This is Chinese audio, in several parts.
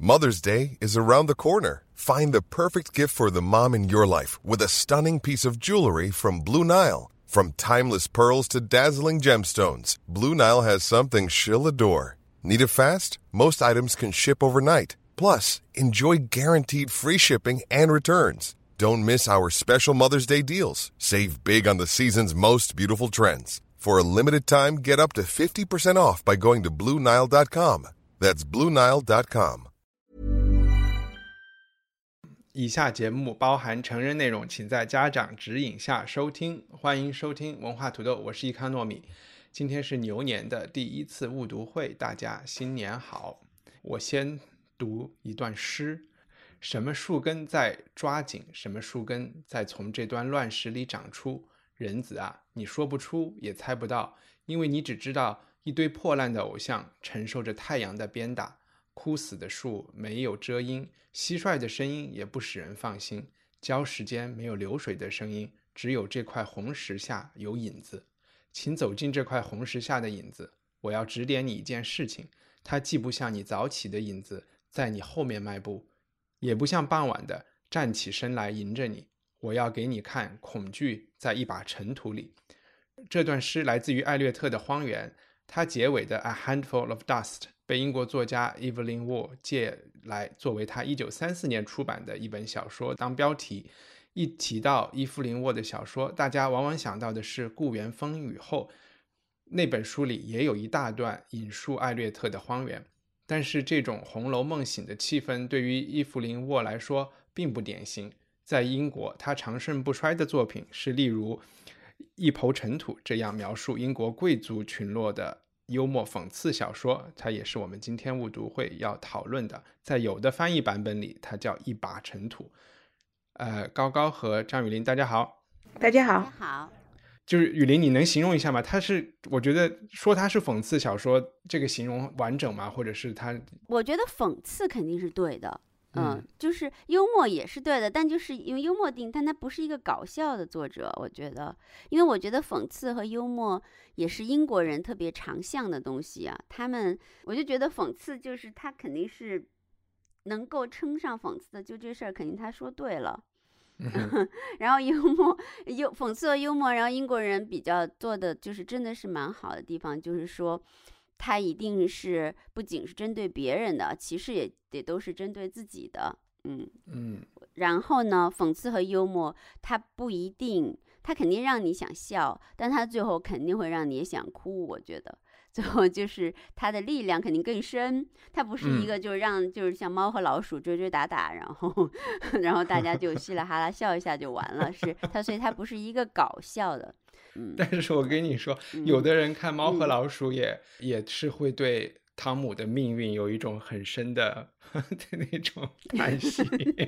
Mother's Day is around the corner. Find the perfect gift for the mom in your life with a stunning piece of jewelry from Blue Nile. From timeless pearls to dazzling gemstones, Blue Nile has something she'll adore. Need it fast? Most items can ship overnight. Plus, enjoy guaranteed free shipping and returns. Don't miss our special Mother's Day deals. Save big on the season's most beautiful trends. For a limited time, get up to 50% off by going to BlueNile.com. That's BlueNile.com. 以下节目包含成人内容，请在家长指引下收听。欢迎收听文化土豆，我是易康糯米。今天是牛年的第一次误读会，大家新年好。我先读一段诗：什么树根在抓紧，什么树根在从这段乱石里长出。人子啊，你说不出也猜不到，因为你只知道一堆破烂的偶像承受着太阳的鞭打。枯死的树没有遮阴，蟋蟀的声音也不使人放心。礁石间没有流水的声音，只有这块红石下有影子。请走进这块红石下的影子，我要指点你一件事情，它既不像你早起的影子在你后面迈步，也不像傍晚的站起身来迎着你。我要给你看恐惧在一把尘土里。这段诗来自于艾略特的《荒原》，它结尾的 A Handful of Dust 被英国作家 Evelyn Waugh 借来作为他1934年出版的一本小说当标题。一提到伊芙琳沃的小说，大家往往想到的是《故园风雨后》，那本书里也有一大段引述艾略特的《荒原》，但是这种红楼梦醒的气氛对于伊芙琳沃来说并不典型。在英国，他长盛不衰的作品是例如一抔尘土这样描述英国贵族群落的幽默讽刺小说，它也是我们今天误读会要讨论的。在有的翻译版本里，它叫一把尘土。高高和张雨林，大家好。 大家好。 大家好。 就是雨林，你能形容一下吗？我觉得说它是讽刺小说，这个形容完整吗？或者是它？ 我觉得讽刺肯定是对的。就是幽默也是对的，但就是因为幽默但他不是一个搞笑的作者，我觉得，因为我觉得讽刺和幽默也是英国人特别常项的东西啊。我就觉得讽刺就是他肯定是能够称上讽刺的，就这事儿肯定他说对了。然后讽刺和幽默，然后英国人比较做的就是真的是蛮好的地方，就是说他一定是不仅是针对别人的，其实也得都是针对自己的。然后呢，讽刺和幽默它不一定，它肯定让你想笑，但它最后肯定会让你也想哭。我觉得最后就是它的力量肯定更深，它不是一个就是像猫和老鼠追追打打，然后大家就稀里哈啦笑一下就完了，所以它不是一个搞笑的。 但是我跟你说，有的人看猫和老鼠也是会对汤姆的命运有一种很深的那种叹息。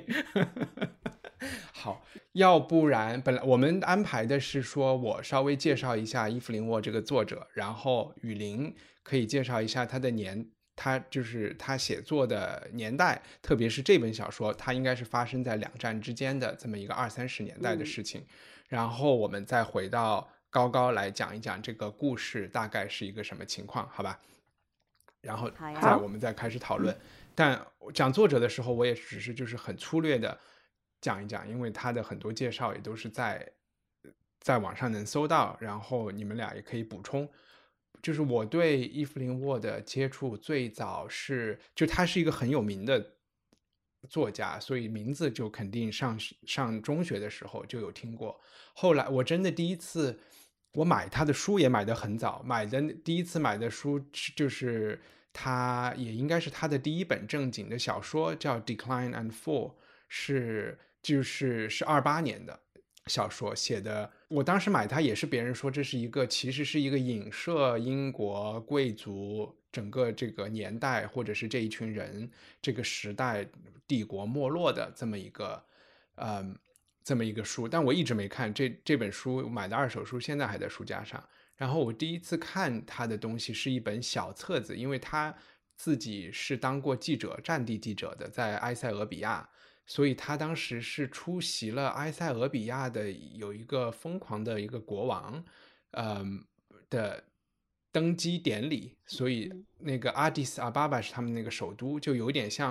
好，要不然本来我们安排的是说我稍微介绍一下伊芙琳沃这个作者，然后雨林可以介绍一下他就是他写作的年代，特别是这本小说它应该是发生在2战之间的这么一个20-30年代的事情。然后我们再回到高高来讲一讲这个故事大概是一个什么情况，好吧？然后我们再开始讨论。但讲作者的时候，我也只是就是很粗略的讲一讲，因为他的很多介绍也都是在网上能搜到，然后你们俩也可以补充。就是我对伊芙琳沃的接触最早就他是一个很有名的作家，所以名字就肯定上中学的时候就有听过。后来我真的第一次我买他的书也买得很早，第一次买的书就是他也应该是他的第一本正经的小说，叫 Decline and Fall， 是28年的小说写的。我当时买它也是别人说这是其实是一个影射英国贵族整个这个年代，或者是这一群人这个时代帝国没落的这么一个书，但我一直没看这本书，买的2手书现在还在书架上。然后我第一次看他的东西是一本小册子，因为他自己是当过战地记者的，在埃塞俄比亚，所以他当时是出席了埃塞俄比亚的有一个疯狂的一个国王的登基典礼，所以那个阿迪斯阿巴巴是他们那个首都，就有点像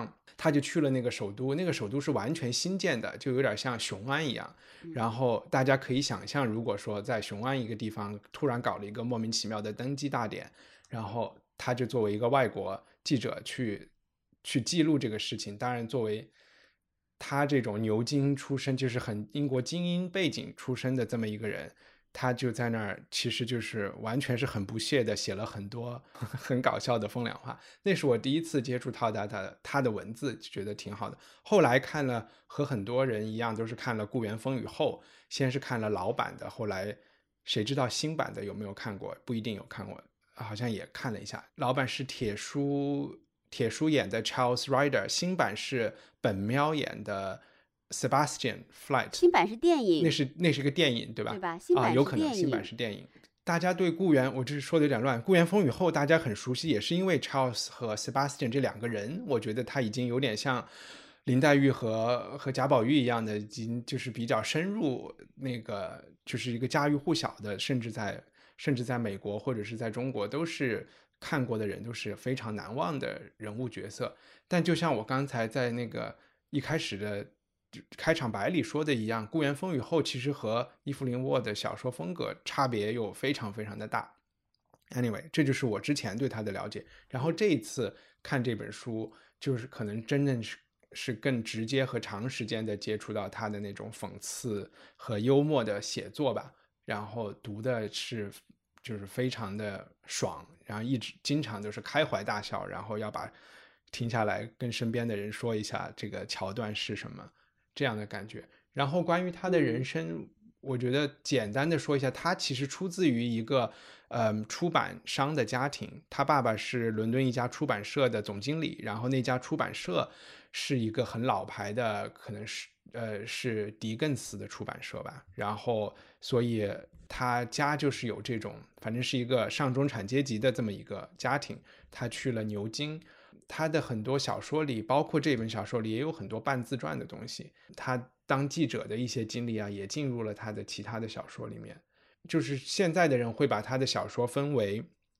他就去了那个首都，那个首都是完全新建的，就有点像雄安一样。然后大家可以想象，如果说在雄安一个地方突然搞了一个莫名其妙的登基大典，然后他就作为一个外国记者去记录这个事情。当然作为他这种牛津出身，就是很英国精英背景出身的这么一个人，他就在那儿其实就是完全是很不屑的写了很多很搞笑的风凉话。那是我第一次接触到他的文字，就觉得挺好的。后来看了，和很多人一样都是看了《故园风雨后》，先是看了老版的，后来谁知道新版的有没有看过，不一定有看过，好像也看了一下。老版是铁叔演的 Charles Ryder， 新版是本喵演的 Sebastian Flight。 新版是电影， 那是个电影对吧？ 对吧？新版是电影， 有可能新版是电影。大家对故园，我这说的有点乱，故园风雨后大家很熟悉，也是因为 Charles 和 Sebastian 这两个人，我觉得他已经有点像林黛玉和贾宝玉一样的，已经就是比较深入那个，就是一个家喻户晓的，甚至在美国或者是在中国都是看过的人，都是非常难忘的人物角色。但就像我刚才在那个一开始的开场白里说的一样，故园风雨后其实和伊芙琳沃的小说风格差别又非常非常的大。Anyway， 这就是我之前对他的了解。然后这一次看这本书，就是可能真正是更直接和长时间的接触到他的那种讽刺和幽默的写作吧。然后读的是就是非常的爽，然后经常都是开怀大笑，然后要停下来跟身边的人说一下这个桥段是什么，这样的感觉。然后关于他的人生，我觉得简单的说一下，他其实出自于一个出版商的家庭，他爸爸是伦敦一家出版社的总经理，然后那家出版社是一个很老牌的，可能是狄更斯的出版社吧。然后所以他家就是有这种，反正是一个上中产阶级的这么一个家庭。他去了牛津，他的很多小说里，包括这本小说里也有很多半自传的东西，他当记者的一些经历啊，也进入了他的其他的小说里面。就是现在的人会把他的小说分为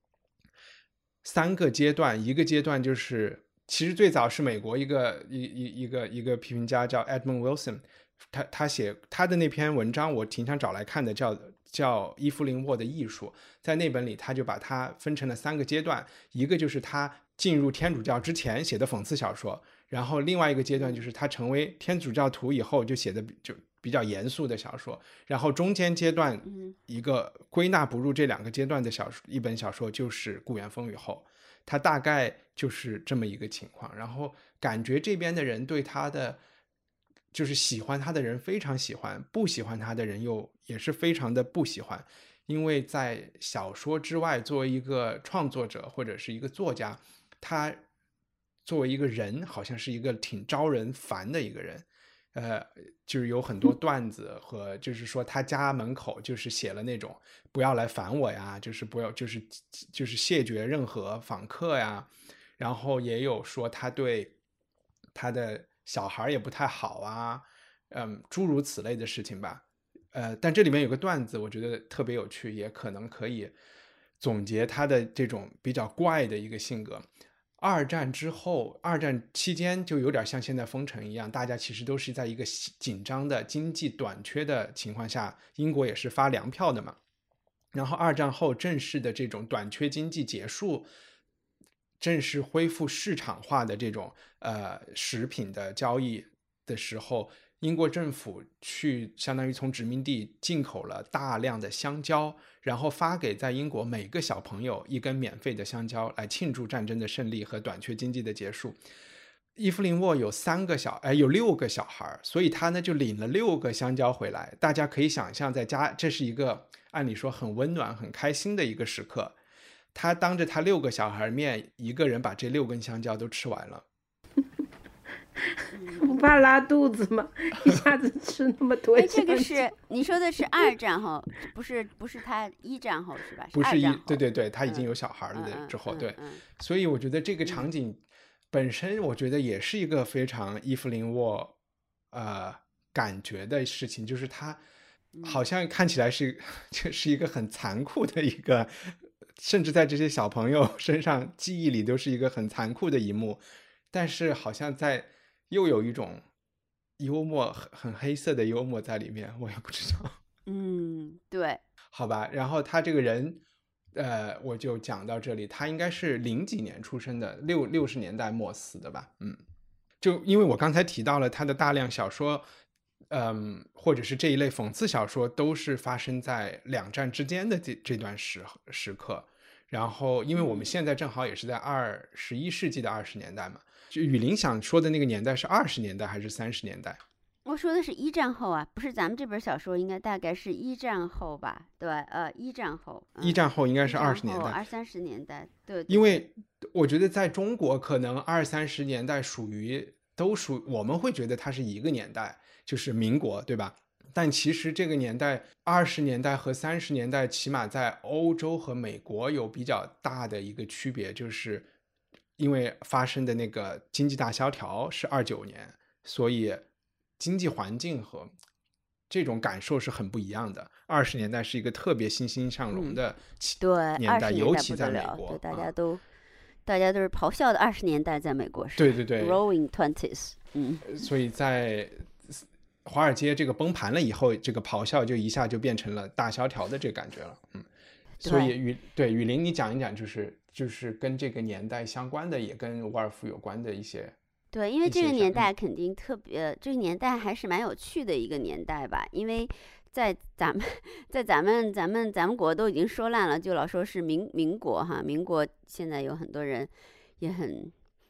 3个阶段，一个阶段就是其实最早是美国一个批评家叫 Edmund Wilson， 他写他的那篇文章我挺想找来看的，叫伊芙琳沃的艺术。在那本里他就把它分成了3个阶段，一个就是他进入天主教之前写的讽刺小说，然后另外一个阶段就是他成为天主教徒以后就写的就比较严肃的小说，然后中间阶段一个归纳不入这2个阶段的一本小说就是故园风雨后。他大概就是这么一个情况。然后感觉这边的人对他的就是喜欢他的人非常喜欢，不喜欢他的人也是非常的不喜欢。因为在小说之外，作为一个创作者或者是一个作家，他作为一个人好像是一个挺招人烦的一个人。就是有很多段子和就是说他家门口就是写了那种不要来烦我呀，就是不要就是谢绝任何访客呀。然后也有说他对他的小孩也不太好啊，诸如此类的事情吧。但这里面有个段子我觉得特别有趣，也可能可以总结他的这种比较怪的一个性格。二战之后，二战期间就有点像现在封城一样，大家其实都是在一个紧张的经济短缺的情况下，英国也是发粮票的嘛。然后二战后正式的这种短缺经济结束，正式恢复市场化的这种食品的交易的时候，英国政府去相当于从殖民地进口了大量的香蕉，然后发给在英国每个小朋友1根免费的香蕉，来庆祝战争的胜利和短缺经济的结束。伊芙琳沃有6个小孩，所以他呢就领了6个香蕉回来。大家可以想象在家，这是一个按理说很温暖很开心的一个时刻。他当着他6个小孩面，一个人把这6根香蕉都吃完了。 不怕拉肚子吗？一下子吃那么多香蕉。 这个是你说的是2战后，不是他1战后是吧？ 不是对对，他已经有小孩了之后，对。所以我觉得这个场景本身，我觉得也是一个非常伊芙琳沃感觉的事情，就是他好像看起来就是一个很残酷的一个，甚至在这些小朋友身上记忆里都是一个很残酷的一幕。 但是好像又有一种幽默，很黑色的幽默在里面，我也不知道。 对， 好吧。然后他这个人，我就讲到这里。他应该是00几年出生的，60年代末死的吧。就因为我刚才提到了他的大量小说，或者是这一类讽刺小说，都是发生在2战之间的这段时刻。然后，因为我们现在正好也是在21世纪的20年代嘛，就雨林想说的那个年代是20年代还是30年代？ 我说的是1战后啊，不是咱们这本小说应该大概是1战后吧？对，1战后，1 战后应该是20年代 ，20-30年代，对。 因为我觉得在中国可能20-30年代我们会觉得它是一个年代，就是民国，对吧？但其实这个年代20年代和30年代起码在欧洲和美国有比较大的一个区别，就是因为发生的那个经济大萧条是29年，所以经济环境和这种感受是很不一样的。20年代是一个特别欣欣向荣的年代，尤其在美国， 对，大家都是咆哮的20年代，在美国是对 Roaring Twenties。 所以在华尔街这个崩盘了以后，这个咆哮就一下就变成了大萧条的这个感觉了。所以雨林，你讲一讲，就是跟这个年代相关的，也跟沃尔夫有关的一些。 对，因为这个年代肯定特别，这个年代还是蛮有趣的一个年代吧。因为在咱们国都已经说烂了，就老说是民国哈，民国现在有很多人也很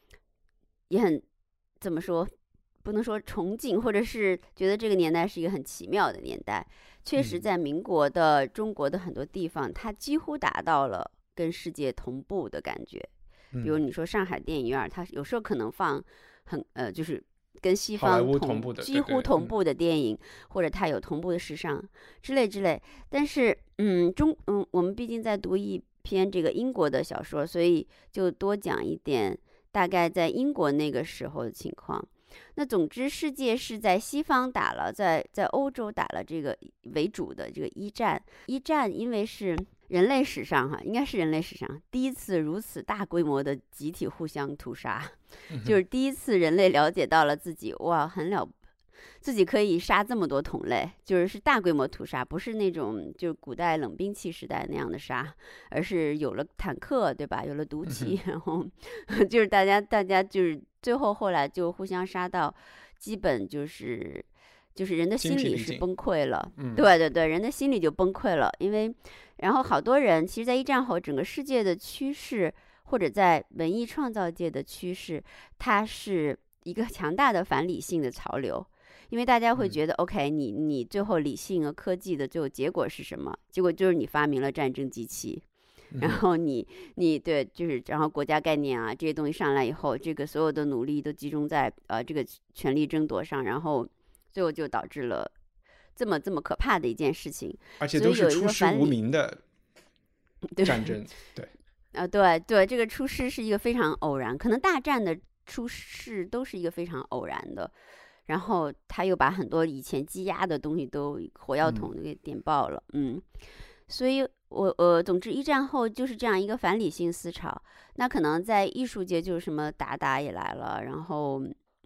怎么说，不能说崇敬，或者是觉得这个年代是一个很奇妙的年代。确实在民国的中国的很多地方，它几乎达到了跟世界同步的感觉。比如你说上海电影院，它有时候可能放就是跟西方几乎同步的电影，或者它有同步的时尚之类。但是我们毕竟在读一篇这个英国的小说，所以就多讲一点大概在英国那个时候的情况。那总之世界是在西方打了，在欧洲打了这个为主的这个一战，因为是人类史上应该是人类史上第一次如此大规模的集体互相屠杀，就是第一次人类了解到了自己自己可以杀这么多同类，就是大规模屠杀，不是那种就是古代冷兵器时代那样的杀，而是有了坦克，对吧？有了毒气，然后就是大家就是后来就互相杀到，基本就是人的心理是崩溃了。对，人的心理就崩溃了。因为然后好多人其实在一战后整个世界的趋势，或者在文艺创造界的趋势，它是一个强大的反理性的潮流。因为大家会觉得OK， 你最后理性和科技的最后结果是什么？结果就是你发明了战争机器，然后你对，就是然后国家概念啊这些东西上来以后，这个所有的努力都集中在这个权力争夺上，然后最后就导致了这么可怕的一件事情， 而且都是出师无名的战争。 对，这个出师是一个非常偶然，可能大战的出事都是一个非常偶然的。然后他又把很多以前积压的东西都火药桶给点爆了。所以总之一战后就是这样一个反理性思潮。那可能在艺术界就是什么达达也来了，然后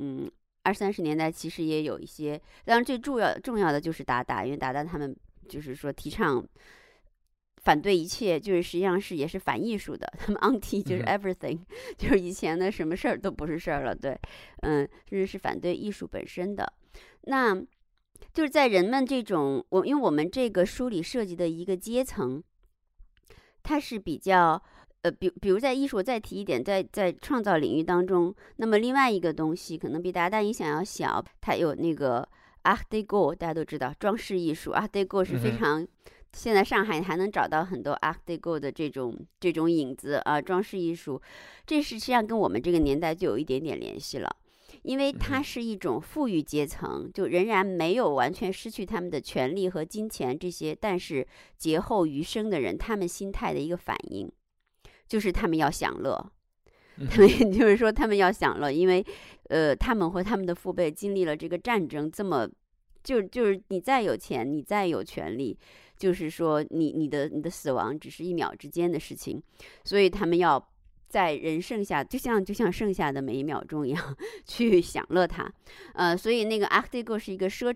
20-30年代其实也有一些，当然最重要的就是达达，因为达达他们就是说提倡反对一切，就是实际上也是反艺术的，他们 anti 就是 everything，就是以前的什么事儿都不是事儿了。对，甚至是反对艺术本身的。那就是在人们这种因为我们这个书里设计的一个阶层，它是比较比如在艺术，我再提一点，在创造领域当中，那么另外一个东西可能比达达影响要小，它有那个 Art Deco， 大家都知道装饰艺术 Art Deco 是非常现在上海还能找到很多 Art Deco 的这种影子啊，装饰艺术，这实际上跟我们这个年代就有一点点联系了。因为它是一种富裕阶层，就仍然没有完全失去他们的权利和金钱这些，但是劫后余生的人，他们心态的一个反应，就是他们要享乐。他们就是说他们要享乐，因为他们和他们的父辈经历了这个战争，这么就是你再有钱，你再有权利，就是说你的死亡只是1秒之间的事情，所以他们要在人剩下，就像剩下的每一秒钟一样去享乐它。所以那个 Art Deco 是一个奢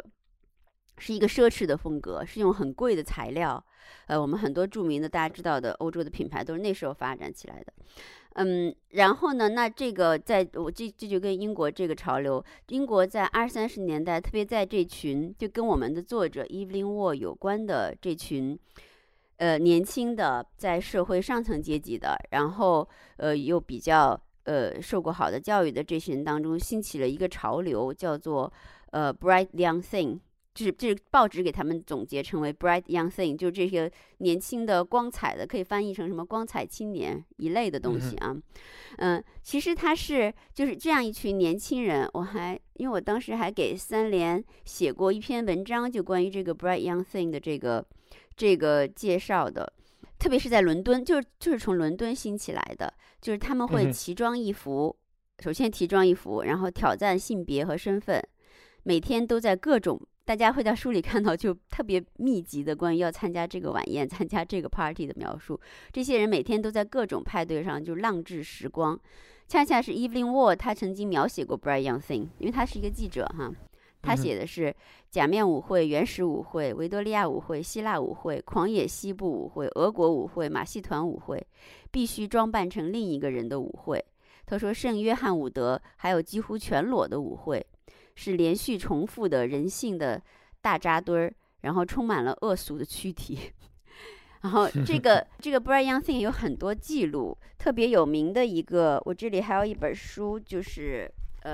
侈的风格，是用很贵的材料。我们很多著名的大家知道的欧洲的品牌都是那时候发展起来的。然后呢，那这个这就跟英国这个潮流，英国在20-30年代，特别在这群就跟我们的作者 Evelyn Waugh 有关的这群年轻的在社会上层阶级的，然后又比较受过好的教育的这些人当中，兴起了一个潮流，叫做bright young thing。就是报纸给他们总结成为 bright young thing， 就是这些年轻的光彩的，可以翻译成什么光彩青年一类的东西啊。其实他是就是这样一群年轻人，因为我当时还给三联写过一篇文章，就关于这个 bright young thing 的这个介绍的，特别是在伦敦，就是从伦敦兴起来的，就是他们会奇装异服，首先奇装异服，然后挑战性别和身份，每天都在各种。大家会在书里看到就特别密集的关于要参加这个晚宴、参加这个 party 的描述。这些人每天都在各种派对上就浪掷时光。恰恰是 Evelyn Waugh 他曾经描写过 Bright Young Thing， 因为他是一个记者哈，他写的是假面舞会、原始舞会、维多利亚舞会、希腊舞会、狂野西部舞会、俄国舞会、马戏团舞会，必须装扮成另一个人的舞会。他说圣约翰伍德还有几乎全裸的舞会。是连续重复的人性的大扎堆儿，然后充满了恶俗的躯体。然后这个 Bright Young Thing 有很多记录，特别有名的一个，我这里还有一本书，就是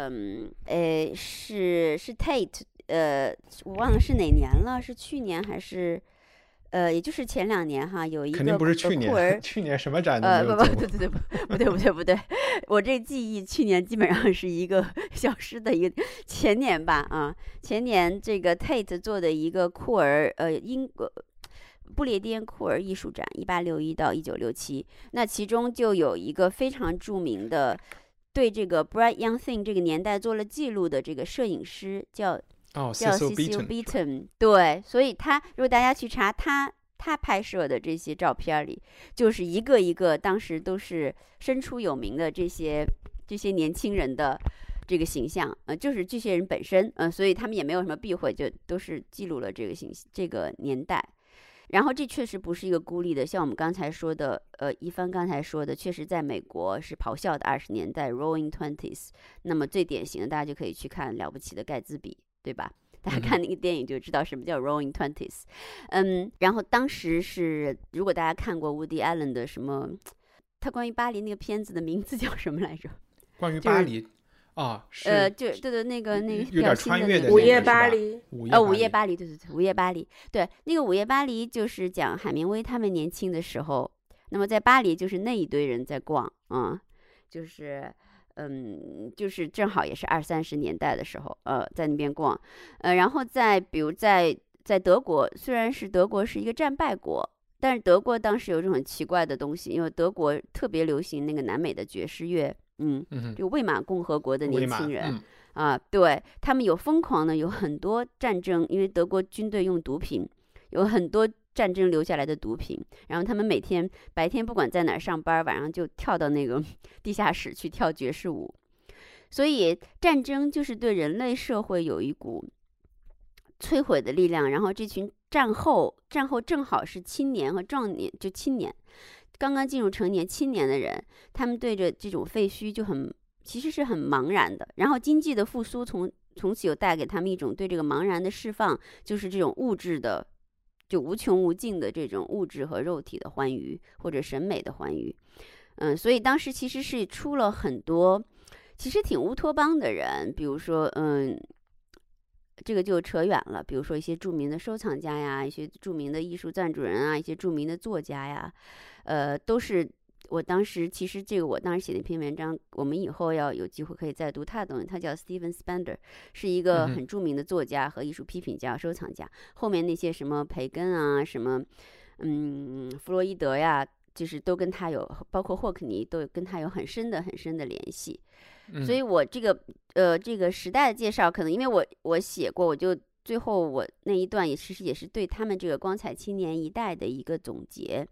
是 Tate， 我忘了是哪年了，是去年还是也就是前2年哈，有一个肯定不是去年，去年什么展都没有做。 不对，我这记忆去年基本上是一个消失的一个前年吧啊，前年这个 Tate 做的一个库尔英国不列颠库尔艺术展1861到1967，那其中就有一个非常著名的对这个 Bright Young Thing 这个年代做了记录的这个摄影师叫Cecil Beaton， 对，所以如果大家去查他拍摄的这些照片里，就是一个一个当时都是身出有名的这些年轻人的这个形象，就是这些人本身，所以他们也没有什么避讳，就都是记录了这个年代。然后这确实不是一个孤立的，像我们刚才说的，一帆刚才说的，确实在美国是咆哮的20年代 Roaring Twenties。那么最典型的，大家就可以去看《了不起的盖茨比》，对吧？大家看那个电影就知道什么叫 Roaring Twenties。然后当时是，如果大家看过 Woody Allen 的什么，他关于巴黎那个片子的名字叫什么来着？ 关于巴黎。 就对那个有点穿越的午夜巴黎， 午夜巴黎，对，午夜巴黎，对，那个午夜巴黎就是讲海明威他们年轻的时候，那么在巴黎就是那一堆人在逛就是就是正好也是20-30年代的时候，在那边逛，然后比如在德国，虽然是德国是一个战败国，但是德国当时有这种很奇怪的东西，因为德国特别流行那个南美的爵士乐。就魏玛共和国的年轻人对，他们有疯狂的，有很多战争，因为德国军队用毒品，有很多战争留下来的毒品，然后他们白天不管在哪儿上班，晚上就跳到那个地下室去跳爵士舞。所以战争就是对人类社会有一股摧毁的力量。然后这群战后正好是青年和壮年，就青年刚刚进入成年青年的人，他们对着这种废墟其实是很茫然的。然后经济的复苏从此又带给他们一种对这个茫然的释放，就是这种物质的就无穷无尽的这种物质和肉体的欢愉，或者审美的欢愉。所以当时其实是出了很多其实挺乌托邦的人，比如说这个就扯远了，比如说一些著名的收藏家呀，一些著名的艺术赞助人啊，一些著名的作家呀，都是我当时写的一篇文章，我们以后要有机会可以再读他的东西。他叫 Steven Spender， 是一个很著名的作家和艺术批评家、收藏家。后面那些什么培根啊，什么弗洛伊德呀，就是都跟他有，包括霍克尼都跟他有很深的联系。所以我这个时代的介绍，可能因为我写过，我就最后我那一段其实也是对他们这个光彩青年一代的一个总结。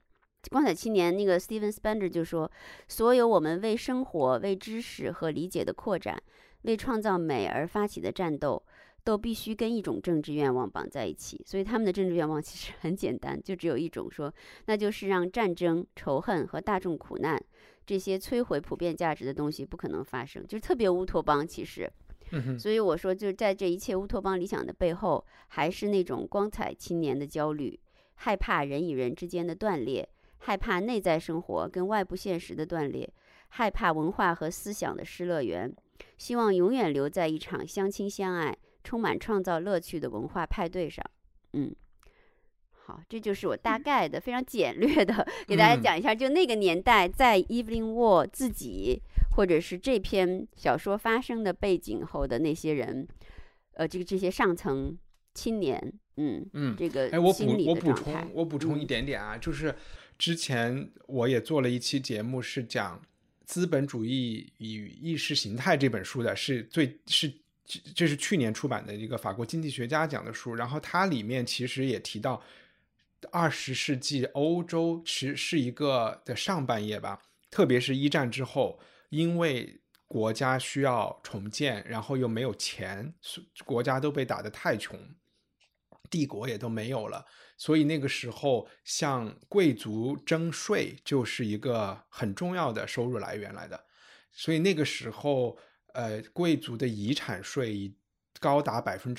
光彩青年那个 Steven Spender 就说，所有我们为生活、为知识和理解的扩展、为创造美而发起的战斗，都必须跟一种政治愿望绑在一起。所以他们的政治愿望其实很简单，就只有一种，说那就是让战争、仇恨和大众苦难这些摧毁普遍价值的东西不可能发生，就是特别乌托邦其实。所以我说，就在这一切乌托邦理想的背后，还是那种光彩青年的焦虑，害怕人与人之间的断裂，害怕内在生活跟外部现实的断裂，害怕文化和思想的失乐园，希望永远留在一场相亲相爱、充满创造乐趣的文化派对上。好，这就是我大概的、非常简略的给大家讲一下，就那个年代在 Evelyn Waugh 自己或者是这篇小说发生的背景后的那些人，这些上层青年，这个心理的状态。 我补充一点点啊，就是之前我也做了一期节目，是讲《资本主义与意识形态》这本书的，这是去年出版的一个法国经济学家讲的书，然后它里面其实也提到20世纪欧洲是一个的上半叶吧，特别是一战之后，因为国家需要重建，然后又没有钱，国家都被打得太穷，帝国也都没有了，所以那个时候向贵族征税就是一个很重要的收入来源来的。所以那个时候贵族的遗产税高达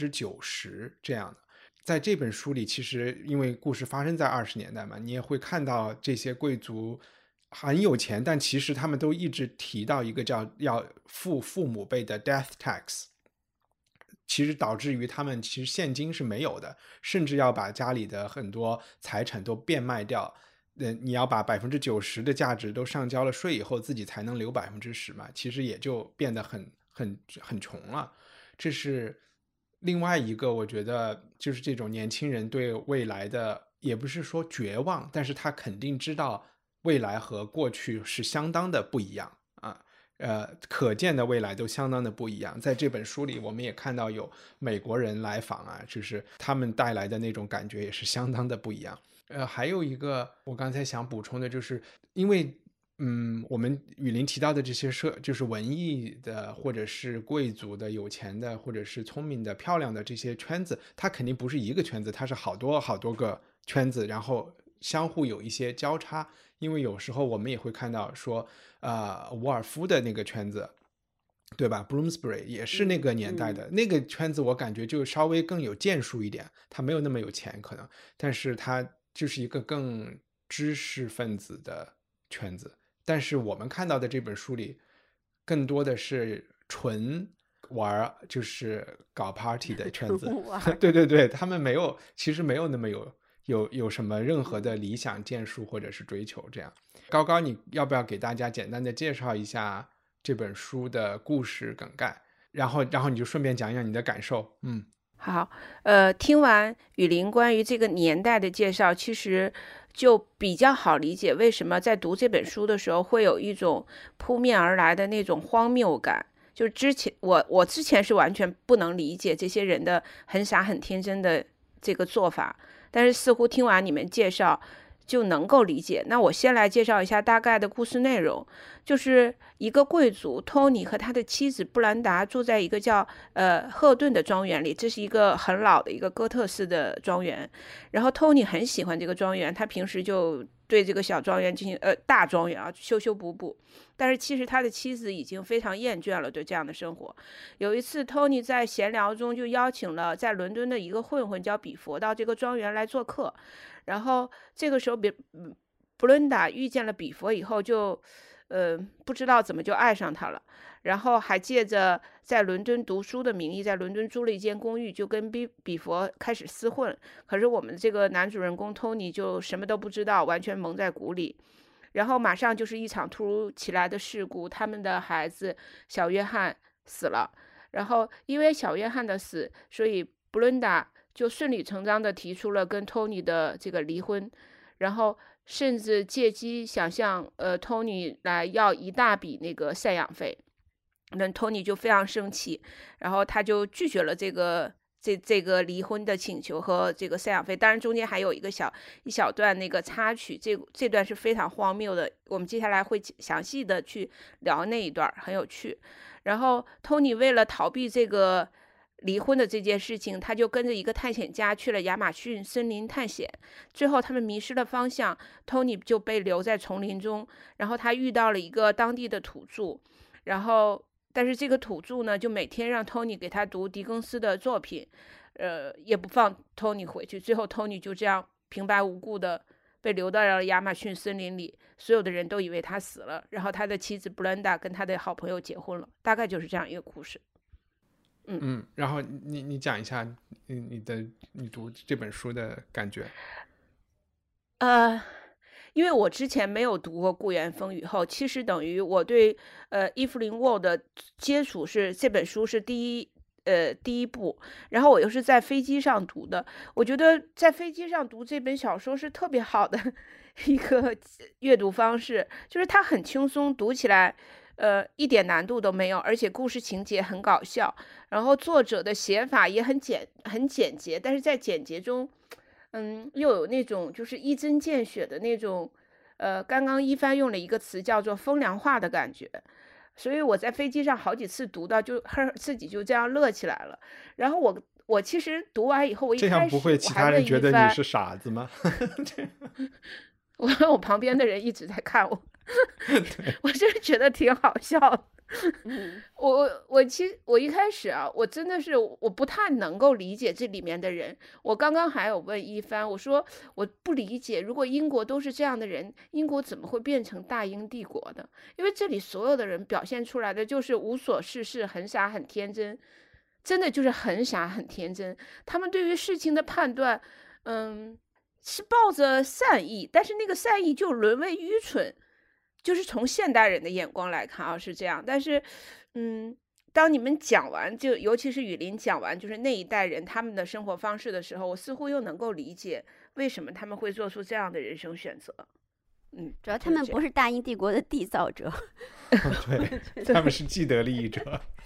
90%这样的。在这本书里，其实因为故事发生在20年代嘛，你也会看到这些贵族很有钱，但其实他们都一直提到一个叫要付父母辈的 death tax， 其实导致于他们其实现金是没有的，甚至要把家里的很多财产都变卖掉。你要把90%的价值都上交了税以后，自己才能留10%嘛，其实也就变得很穷了。这是另外一个，我觉得就是这种年轻人对未来的，也不是说绝望，但是他肯定知道未来和过去是相当的不一样啊。可见的未来都相当的不一样。在这本书里，我们也看到有美国人来访啊，就是他们带来的那种感觉也是相当的不一样。还有一个我刚才想补充的就是，因为我们雨林提到的这些就是文艺的，或者是贵族的、有钱的，或者是聪明的、漂亮的这些圈子，它肯定不是一个圈子，它是好多好多个圈子，然后相互有一些交叉。因为有时候我们也会看到说，伍尔夫的那个圈子，对吧 ？Bloomsbury 也是那个年代的，那个圈子，我感觉就稍微更有建树一点，他没有那么有钱可能，但是他就是一个更知识分子的圈子。但是我们看到的这本书里，更多的是纯玩，就是搞 party 的圈子。对对对，他们其实没有那么有什么任何的理想建树或者是追求这样。高高，你要不要给大家简单的介绍一下这本书的故事梗概，然后你就顺便讲讲你的感受。 好，听完雨林关于这个年代的介绍，其实就比较好理解为什么在读这本书的时候会有一种扑面而来的那种荒谬感。就我之前是完全不能理解这些人的很傻很天真的这个做法，但是似乎听完你们介绍就能够理解。那我先来介绍一下大概的故事内容，就是一个贵族托尼和他的妻子布兰达住在一个叫赫顿的庄园里，这是一个很老的一个哥特式的庄园。然后托尼很喜欢这个庄园，他平时就对这个小庄园进行大庄园啊修修补补。但是其实他的妻子已经非常厌倦了对这样的生活。有一次托尼在闲聊中就邀请了在伦敦的一个混混叫比佛到这个庄园来做客，然后这个时候布伦达遇见了比佛以后就不知道怎么就爱上他了，然后还借着在伦敦读书的名义在伦敦租了一间公寓，就跟比佛开始厮混。可是我们这个男主人公托尼就什么都不知道，完全蒙在鼓里。然后马上就是一场突如其来的事故，他们的孩子小约翰死了。然后因为小约翰的死，所以布伦达就顺理成章地提出了跟托尼的这个离婚，然后甚至借机想向托尼来要一大笔那个赡养费。那托尼就非常生气，然后他就拒绝了这个这个离婚的请求和这个赡养费，当然中间还有一小段那个插曲，这段是非常荒谬的，我们接下来会详细的去聊那一段，很有趣。然后 Tony 为了逃避这个离婚的这件事情，他就跟着一个探险家去了亚马逊森林探险，最后他们迷失了方向， Tony 就被留在丛林中，然后他遇到了一个当地的土著，然后但是这个土著呢，就每天让 Tony 给他读狄更斯的作品，也不放 Tony 回去。最后 Tony 就这样平白无故的被留到了亚马逊森林里，所有的人都以为他死了。然后他的妻子 Brenda 跟他的好朋友结婚了，大概就是这样一个故事。 然后你讲一下你读这本书的感觉。 因为我之前没有读过《故园风雨后》，其实等于我对伊芙琳沃的接触是这本书是第一部，然后我又是在飞机上读的。我觉得在飞机上读这本小说是特别好的一个阅读方式，就是它很轻松，读起来一点难度都没有，而且故事情节很搞笑，然后作者的写法也很简洁，但是在简洁中又有那种就是一针见血的那种刚刚一帆用了一个词叫做风凉话的感觉，所以我在飞机上好几次读到就自己就这样乐起来了。然后我其实读完以后，我一开始这样不会其他人觉得你是傻子吗？ 我旁边的人一直在看我我就是觉得挺好笑的。我一开始啊，我真的是我不太能够理解这里面的人。我刚刚还有问一帆，我说我不理解，如果英国都是这样的人，英国怎么会变成大英帝国的？因为这里所有的人表现出来的就是无所事事，很傻很天真，真的就是很傻很天真。他们对于事情的判断是抱着善意，但是那个善意就沦为愚蠢，就是从现代人的眼光来看啊是这样。但是当你们讲完，就尤其是雨林讲完就是那一代人他们的生活方式的时候，我似乎又能够理解为什么他们会做出这样的人生选择。 主要他们不是大英帝国的缔造者对，他们是既得利益者。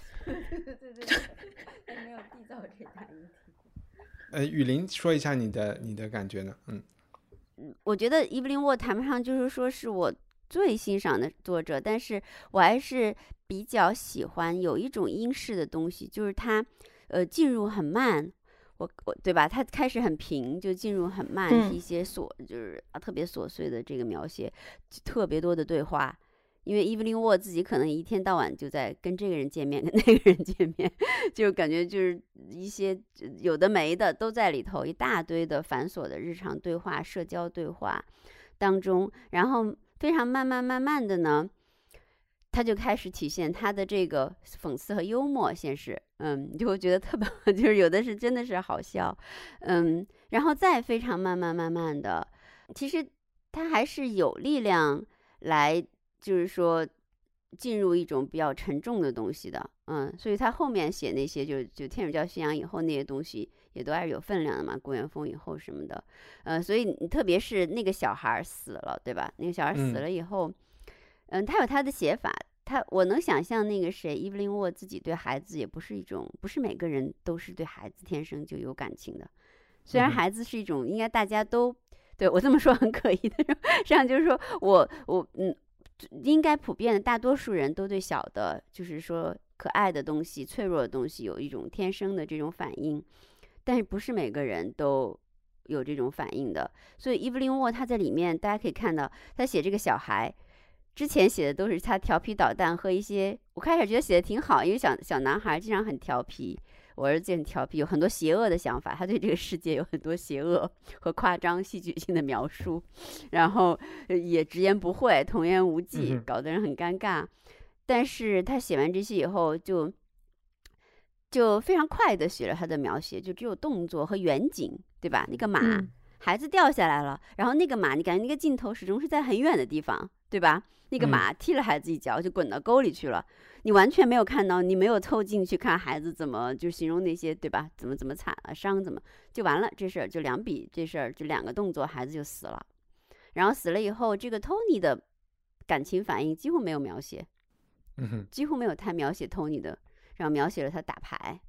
对，没有缔造这大英帝国。 雨林说一下你的感觉呢？ 我觉得伊芙琳沃谈不上就是说是我最欣赏的作者，但是我还是比较喜欢有一种英式的东西，就是它进入很慢，我对吧？它开始很平，就进入很慢，是一些就是特别琐碎的这个描写，特别多的对话。因为伊芙琳沃自己可能一天到晚就在跟这个人见面，跟那个人见面，就感觉就是一些有的没的都在里头，一大堆的繁琐的日常对话、社交对话当中，然后非常慢慢的呢，他就开始体现他的这个讽刺和幽默。先是你就会觉得特别，就是有的是真的是好笑，然后再非常慢慢的，其实他还是有力量来。就是说进入一种比较沉重的东西的，所以他后面写那些就天主教信仰以后那些东西也都还是有分量的嘛，故园风以后什么的，所以特别是那个小孩死了，对吧？那个小孩死了以后，他有他的写法，我能想象那个谁伊芙琳沃自己对孩子也不是每个人都是对孩子天生就有感情的，虽然孩子是一种应该大家都对我这么说很可疑的，实际上就是说我应该普遍的大多数人都对小的就是说可爱的东西、脆弱的东西有一种天生的这种反应，但是不是每个人都有这种反应的。所以伊芙琳沃他在里面大家可以看到，他写这个小孩之前写的都是他调皮捣蛋和一些，我开始觉得写的挺好，因为小男孩经常很调皮，我儿子很调皮，有很多邪恶的想法，他对这个世界有很多邪恶和夸张戏剧性的描述，然后也直言不讳，童言无忌，搞得人很尴尬。但是他写完这些以后就非常快的写了他的描写，就只有动作和远景，对吧？那个马孩子掉下来了，然后那个马你感觉那个镜头始终是在很远的地方，对吧？那个马踢了孩子一脚就滚到沟里去了，你完全没有看到，你没有凑近去看孩子怎么就形容那些，对吧？怎么惨了，伤怎么就完了，这事儿就两笔，这事儿就两个动作，孩子就死了。然后死了以后，这个 Tony 的感情反应几乎没有描写，几乎没有太描写 Tony 的，然后描写了他打牌。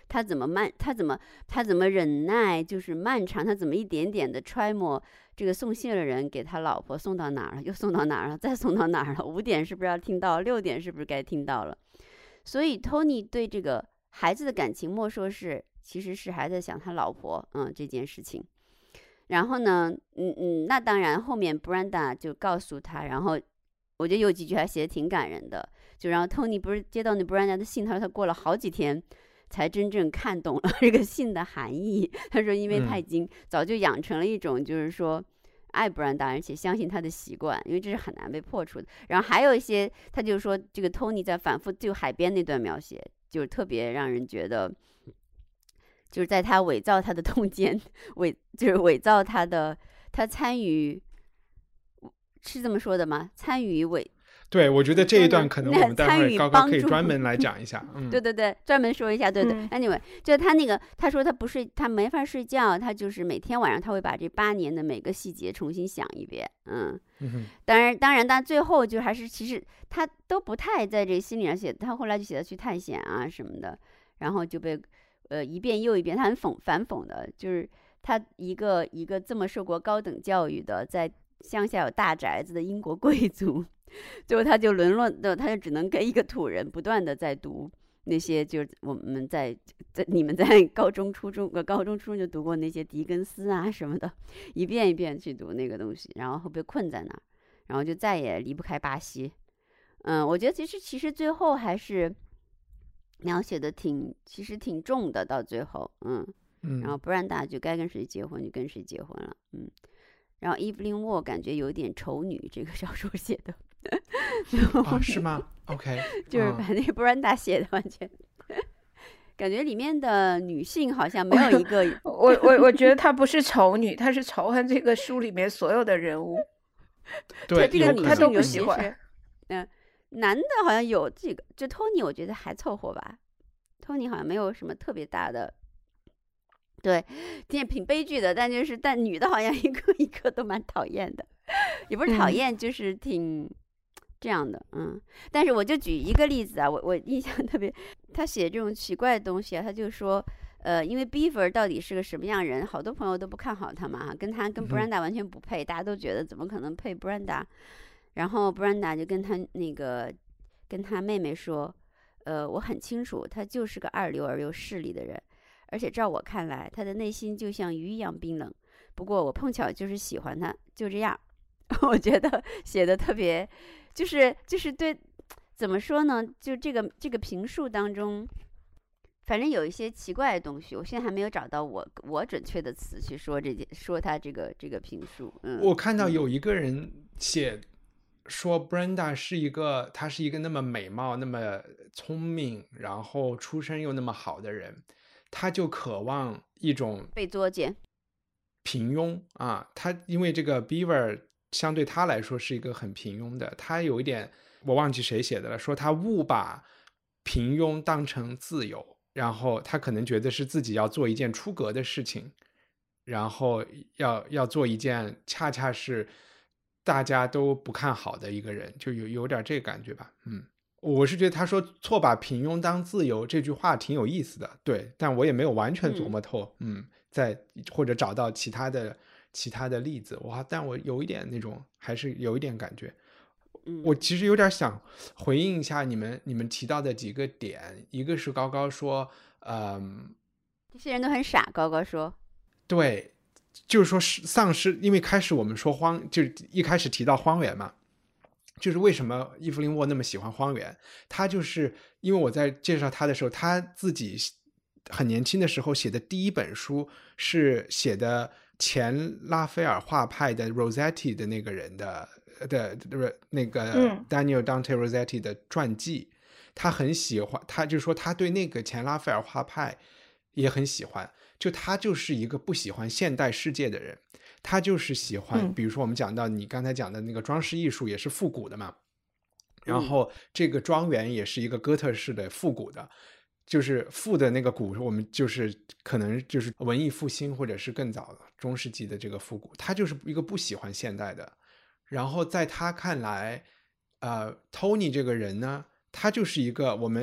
他怎么忍耐，就是漫长，他怎么一点点的揣摩这个送信的人给他老婆送到哪儿了，又送到哪儿了，再送到哪儿了，5点是不是要听到，6点是不是该听到了？所以 Tony 对这个孩子的感情莫说是，其实是还在想他老婆这件事情。然后呢，那当然后面 Brenda 就告诉他，然后我觉得有几句还写得挺感人的，就然后 Tony 不是接到那 Brenda 的信，他说他过了好几天才真正看懂了这个信的含义。他说因为他已经早就养成了一种就是说爱 Brenda 而且相信他的习惯，因为这是很难被破除的。然后还有一些他就说这个 Tony 在反复就海边那段描写就特别让人觉得，就是在他伪造他的洞见，就是伪造他参与，是这么说的吗？参与对，我觉得这一段可能我们待会儿高高可以专门来讲一下。 对对对，专门说一下。对对，anyway， 就他那个，他说他没法睡觉，他就是每天晚上他会把这8年的每个细节重新想一遍。当然，但最后就还是其实他都不太在这心理上写，他后来就写他去探险啊什么的，然后就被一遍又一遍，他很反讽的，就是他一个这么受过高等教育的，在乡下有大宅子的英国贵族。最后他就沦落的，他就只能跟一个土人不断的在读那些，就是我们你们在高中初中就读过那些狄更斯啊什么的，一遍一遍去读那个东西，然后被困在那儿，然后就再也离不开巴西。我觉得其实最后还是描写的其实挺重的，到最后然后布兰达就该跟谁结婚就跟谁结婚了。然后伊芙琳沃感觉有点丑女，这个小说写的是吗 ？OK， 就是把那布兰达写的完全感觉里面的女性好像没有一个我觉得她不是丑女，她是仇恨这个书里面所有的人物。 对， 这个她都不喜欢。 男的好像有这个，就 Tony 我觉得还凑合吧。Tony 好像没有什么特别大的。对，挺悲剧的，但女的好像一个一个都蛮讨厌的，也不是讨厌，就是挺这样的。但是我就举一个例子啊，我印象特别，他写这种奇怪的东西啊，他就说，因为 Beaver 到底是个什么样人，好多朋友都不看好他嘛，跟 Brenda 完全不配，大家都觉得怎么可能配 Brenda， 然后 Brenda 就跟他妹妹说，我很清楚，他就是个二流而又势利的人。而且照我看来，他的内心就像鱼一样冰冷。不过我碰巧就是喜欢他，就这样。我觉得写的特别，就是对，怎么说呢？就这个评述当中，反正有一些奇怪的东西，我现在还没有找到我准确的词去说他这个评述。 我看到有一个人写说 Brenda 她是一个那么美貌、那么聪明，然后出身又那么好的人。他就渴望一种被作践、 平庸啊！他因为这个 Beaver 相对他来说是一个很平庸的，他有一点我忘记谁写的了，说他误把平庸当成自由，然后他可能觉得是自己要做一件出格的事情，然后要做一件恰恰是大家都不看好的一个人，就有点这个感觉吧。我是觉得他说错把平庸当自由这句话挺有意思的，对，但我也没有完全琢磨透，或者找到其他的例子，但我有一点那种还是有一点感觉。我其实有点想回应一下你们提到的几个点，一个是高高说， 这些人都很傻，高高说， 对，就是说丧尸，因为开始我们说就是一开始提到荒原嘛。就是为什么伊芙琳沃那么喜欢荒原，他就是因为我在介绍他的时候，他自己很年轻的时候写的第一本书是写的前拉斐尔画派的 Rossetti 的那个人的那个 Daniel Dante Rossetti 的传记，他很喜欢，他就说他对那个前拉斐尔画派也很喜欢，就他就是一个不喜欢现代世界的人，他就是喜欢，比如说我们讲到你刚才讲的那个装饰艺术也是复古的嘛，然后这个庄园也是一个哥特式的复古的，就是复的那个古，我们就是可能就是文艺复兴或者是更早的中世纪的这个复古，他就是一个不喜欢现代的。然后在他看来，Tony 这个人呢，他就是一个我们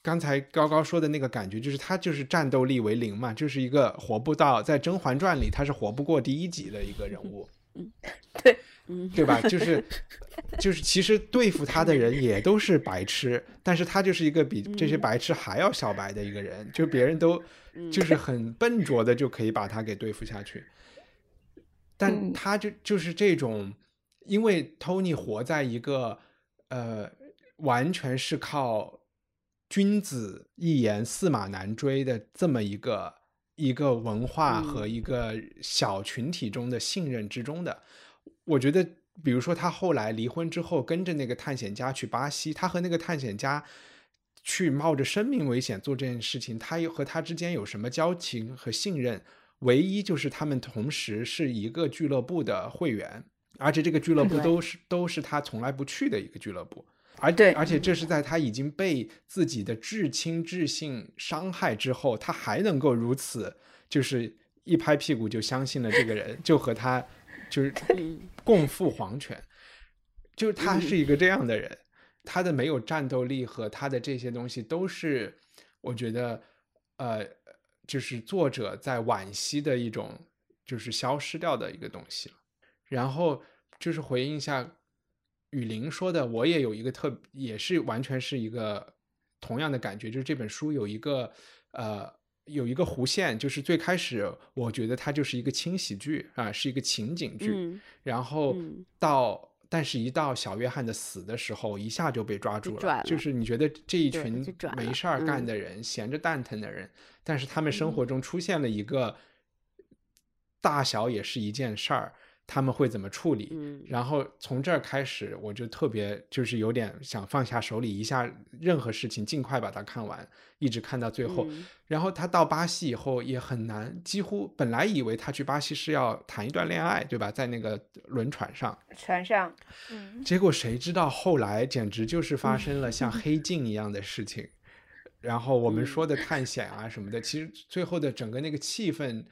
刚才高高说的那个感觉，就是他就是战斗力为零嘛，就是一个活不到，在《甄嬛传》里他是活不过第1集的一个人物， 对， 对吧？就是其实对付他的人也都是白痴，但是他就是一个比这些白痴还要小白的一个人，就别人都就是很笨拙的就可以把他给对付下去，但他就是这种，因为 Tony 活在一个完全是靠君子一言驷马难追的这么一个文化和一个小群体中的信任之中的，我觉得比如说他后来离婚之后跟着那个探险家去巴西，他和那个探险家去冒着生命危险做这件事情，他和他之间有什么交情和信任？唯一就是他们同时是一个俱乐部的会员，而且这个俱乐部都是他从来不去的一个俱乐部，而且这是在他已经被自己的至亲至信伤害之后，他还能够如此就是一拍屁股就相信了这个人，就和他就是共赴黄泉，就是他是一个这样的人，他的没有战斗力和他的这些东西都是我觉得就是作者在惋惜的一种就是消失掉的一个东西了。然后就是回应一下雨林说的，我也有一个也是完全是一个同样的感觉，就是这本书有一个弧线，就是最开始我觉得它就是一个轻喜剧啊，是一个情景剧，然后但是一到小约翰的死的时候一下就被抓住了，就是你觉得这一群没事儿干的人，闲着蛋腾的人，但是他们生活中出现了一个大小也是一件事儿，他们会怎么处理，然后从这儿开始我就特别就是有点想放下手里一下任何事情，尽快把它看完，一直看到最后，然后他到巴西以后也很难，几乎本来以为他去巴西是要谈一段恋爱，对吧，在那个轮船上结果谁知道后来简直就是发生了像黑镜一样的事情然后我们说的探险啊什么的，其实最后的整个那个气氛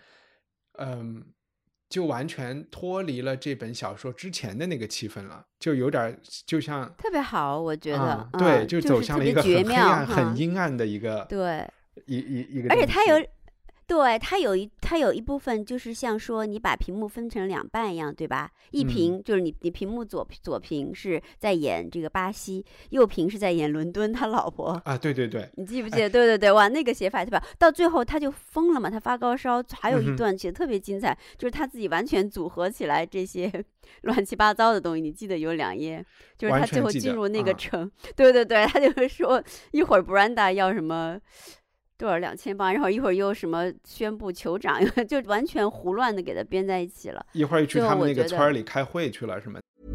就完全脱离了这本小说之前的那个气氛了，就有点就像特别好，我觉得对，就走向了一个很黑暗很阴暗的一个对一个， 而且它有一部分就是像说你把屏幕分成2半一样，对吧？一屏就是你屏幕左屏是在演这个巴西，右屏是在演伦敦他老婆啊，对对对， 你记不记得？对对，哇，那个写法对吧？到最后他就疯了嘛，他发高烧，还有一段写得特别精彩，就是他自己完全组合起来这些乱七八糟的东西，你记得有2页，就是他最后进入那个城，对对对，他就是说一会儿 Brenda 要什么。多少2800，然后一会儿又什么宣布酋长，就完全胡乱的给它编在一起了。 一会儿去他们那个村里开会去了什么。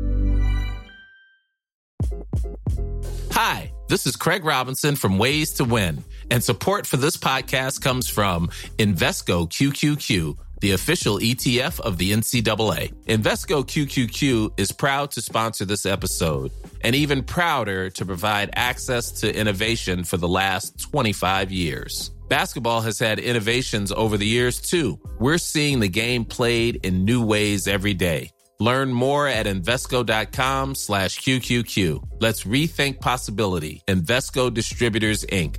Hi, this is Craig Robinson from Ways to Win, and support for this podcast comes from Invesco QQQ, the official ETF of the NCAA. Invesco QQQ is proud to sponsor this episode, and even prouder to provide access to innovation for the last 25 years. Basketball has had innovations over the years, too. We're seeing the game played in new ways every day. Learn more at Invesco.com/QQQ. Let's rethink possibility. Invesco Distributors, Inc.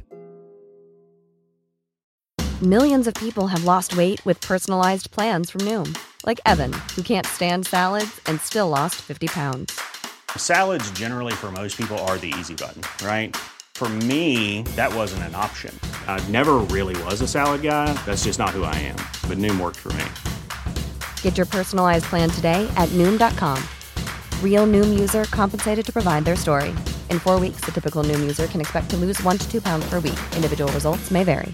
Millions of people have lost weight with personalized plans from Noom. Like Evan, who can't stand salads and still lost 50 pounds. Salads generally for most people are the easy button, right? For me, that wasn't an option. I never really was a salad guy. That's just not who I am. But Noom worked for me. Get your personalized plan today at Noom.com. Real Noom user compensated to provide their story. In 4 weeks, the typical Noom user can expect to lose 1 to 2 pounds per week. Individual results may vary.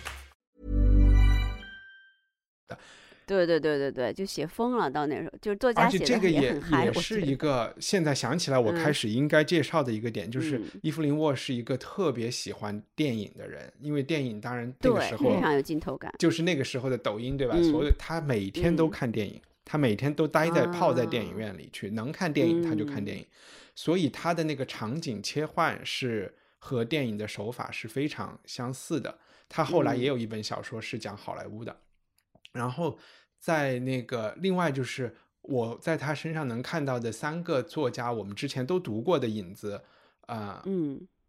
对，就写疯了，到那时候就是作家写的也很嗨。 而且这个也是一个现在想起来我开始应该介绍的一个点，就是伊芙琳沃是一个特别喜欢电影的人，因为电影当然那个时候非常有镜头感， 就是那个时候的抖音，对吧？所以他每天都看电影，他每天都泡在电影院里去，能看电影他就看电影，所以他的那个场景切换是和电影的手法是非常相似的。他后来也有一本小说是讲好莱坞的。然后在那个另外就是我在他身上能看到的3个作家我们之前都读过的影子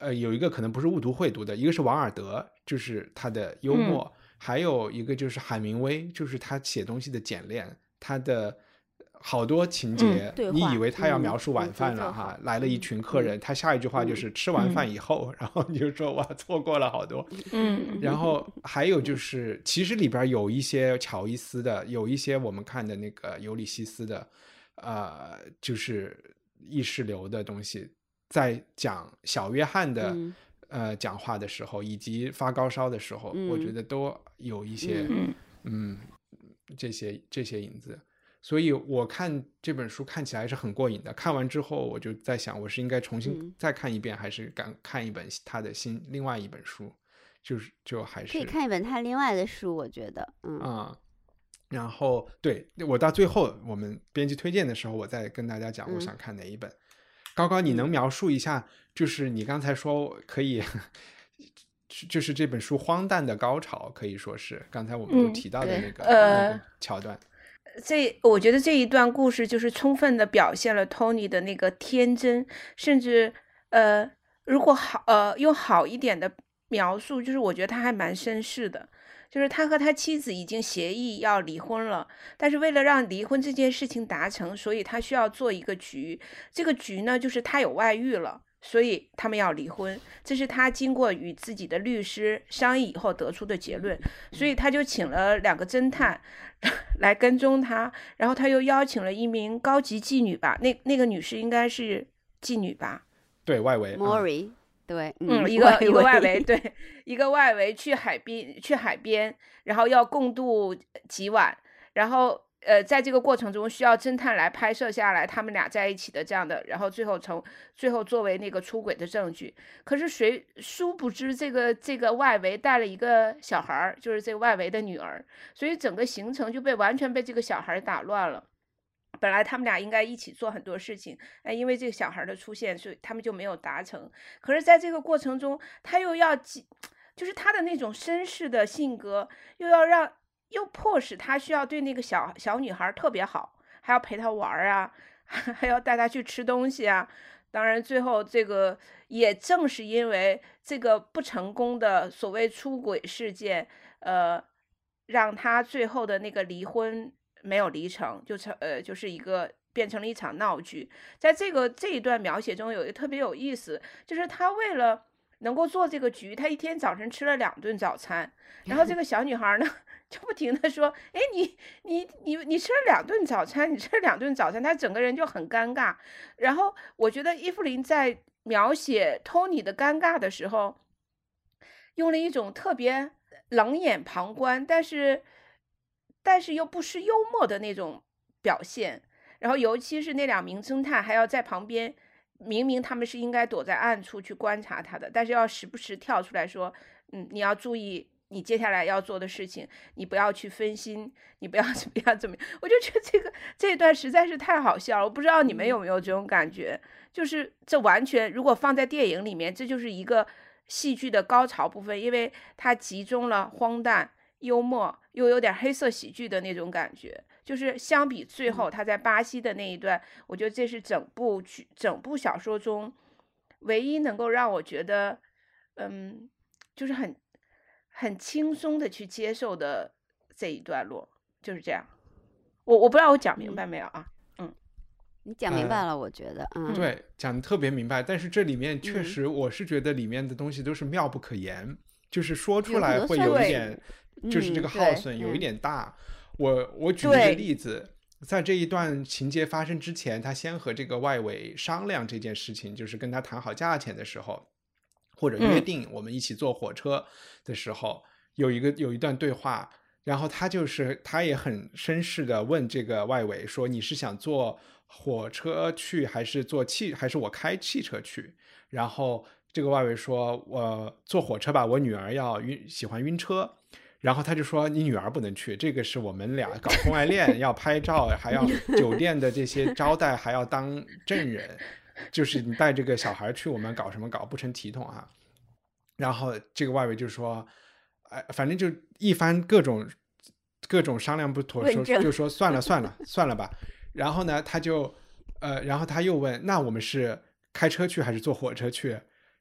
有一个可能不是误读会读的，一个是王尔德，就是他的幽默，还有一个就是海明威，就是他写东西的简练，他的好多情节，你以为他要描述晚饭了哈，来了一群客人，他下一句话就是吃完饭以后，然后你就说哇，错过了好多。然后还有就是，其实里边有一些乔伊斯的，有一些我们看的那个尤里西斯的，就是意识流的东西，在讲小约翰的讲话的时候，以及发高烧的时候，我觉得都有一些这些影子。所以我看这本书看起来是很过瘾的，看完之后我就在想，我是应该重新再看一遍，还是看一本他的另外一本书，就还是可以看一本他另外的书，我觉得然后对，我到最后我们编辑推荐的时候，我再跟大家讲我想看哪一本。高高，你能描述一下，就是你刚才说可以就是这本书荒诞的高潮，可以说是刚才我们都提到的那个桥段。 我觉得这一段故事就是充分的表现了 Tony 的那个天真，甚至如果用好一点的描述，就是我觉得他还蛮绅士的，就是他和他妻子已经协议要离婚了，但是为了让离婚这件事情达成，所以他需要做一个局，这个局呢就是他有外遇了，所以他们要离婚，这是他经过与自己的律师商议以后得出的结论，所以他就请了2个侦探来跟踪他，然后他又邀请了一名高级妓女吧，那个女士应该是妓女吧？ 对，外围 Mori，对， 一个外围，对，一个外围去海边，然后要共度几晚，然后在这个过程中需要侦探来拍摄下来他们俩在一起的这样的，然后最后作为那个出轨的证据。可是殊不知这个外围带了一个小孩，就是这个外围的女儿，所以整个行程就完全被这个小孩打乱了。本来他们俩应该一起做很多事情，因为这个小孩的出现，所以他们就没有达成。可是在这个过程中，他又要就是他的那种绅士的性格，又迫使他需要对那个小女孩特别好，还要陪她玩啊，还要带她去吃东西啊。当然最后这个也正是因为这个不成功的所谓出轨事件，让他最后的那个离婚没有离成，就是变成了一场闹剧。在这一段描写中有一个特别有意思，就是他为了能够做这个局，他一天早晨吃了2顿早餐，然后这个小女孩呢就不停的说，哎，你吃了2顿早餐，你吃了2顿早餐，他整个人就很尴尬。然后我觉得伊芙琳在描写 Tony 的尴尬的时候，用了一种特别冷眼旁观，但是又不失幽默的那种表现。然后尤其是那2名侦探还要在旁边，明明他们是应该躲在暗处去观察他的，但是要时不时跳出来说，你要注意你接下来要做的事情，你不要去分心，你不要怎么样。我就觉得这一段实在是太好笑了，我不知道你们有没有这种感觉，就是这完全如果放在电影里面，这就是一个戏剧的高潮部分，因为它集中了荒诞、幽默又有点黑色喜剧的那种感觉。就是相比最后他在巴西的那一段，我觉得这是整部小说中唯一能够让我觉得就是很轻松的去接受的这一段落，就是这样。我不知道我讲明白没有啊？ 你讲明白了，我觉得对，讲得特别明白。但是这里面确实我是觉得里面的东西都是妙不可言，就是说出来会有一点，就是这个耗损有一点大。我举一个例子，在这一段情节发生之前，他先和这个外围商量这件事情，就是跟他谈好价钱的时候，或者约定我们一起坐火车的时候，有一段对话，然后他也很绅士的问这个外围说，你是想坐火车去还是我开汽车去？然后这个外围说，我坐火车吧，我女儿喜欢晕车。然后他就说，你女儿不能去，这个是我们俩搞婚外恋要拍照，还要酒店的这些招待还要当证人，就是你带这个小孩去，我们搞什么搞，不成体统啊。然后这个外围就说，反正就一番各种商量不妥，就说算了吧。然后呢，然后他又问，那我们是开车去还是坐火车去？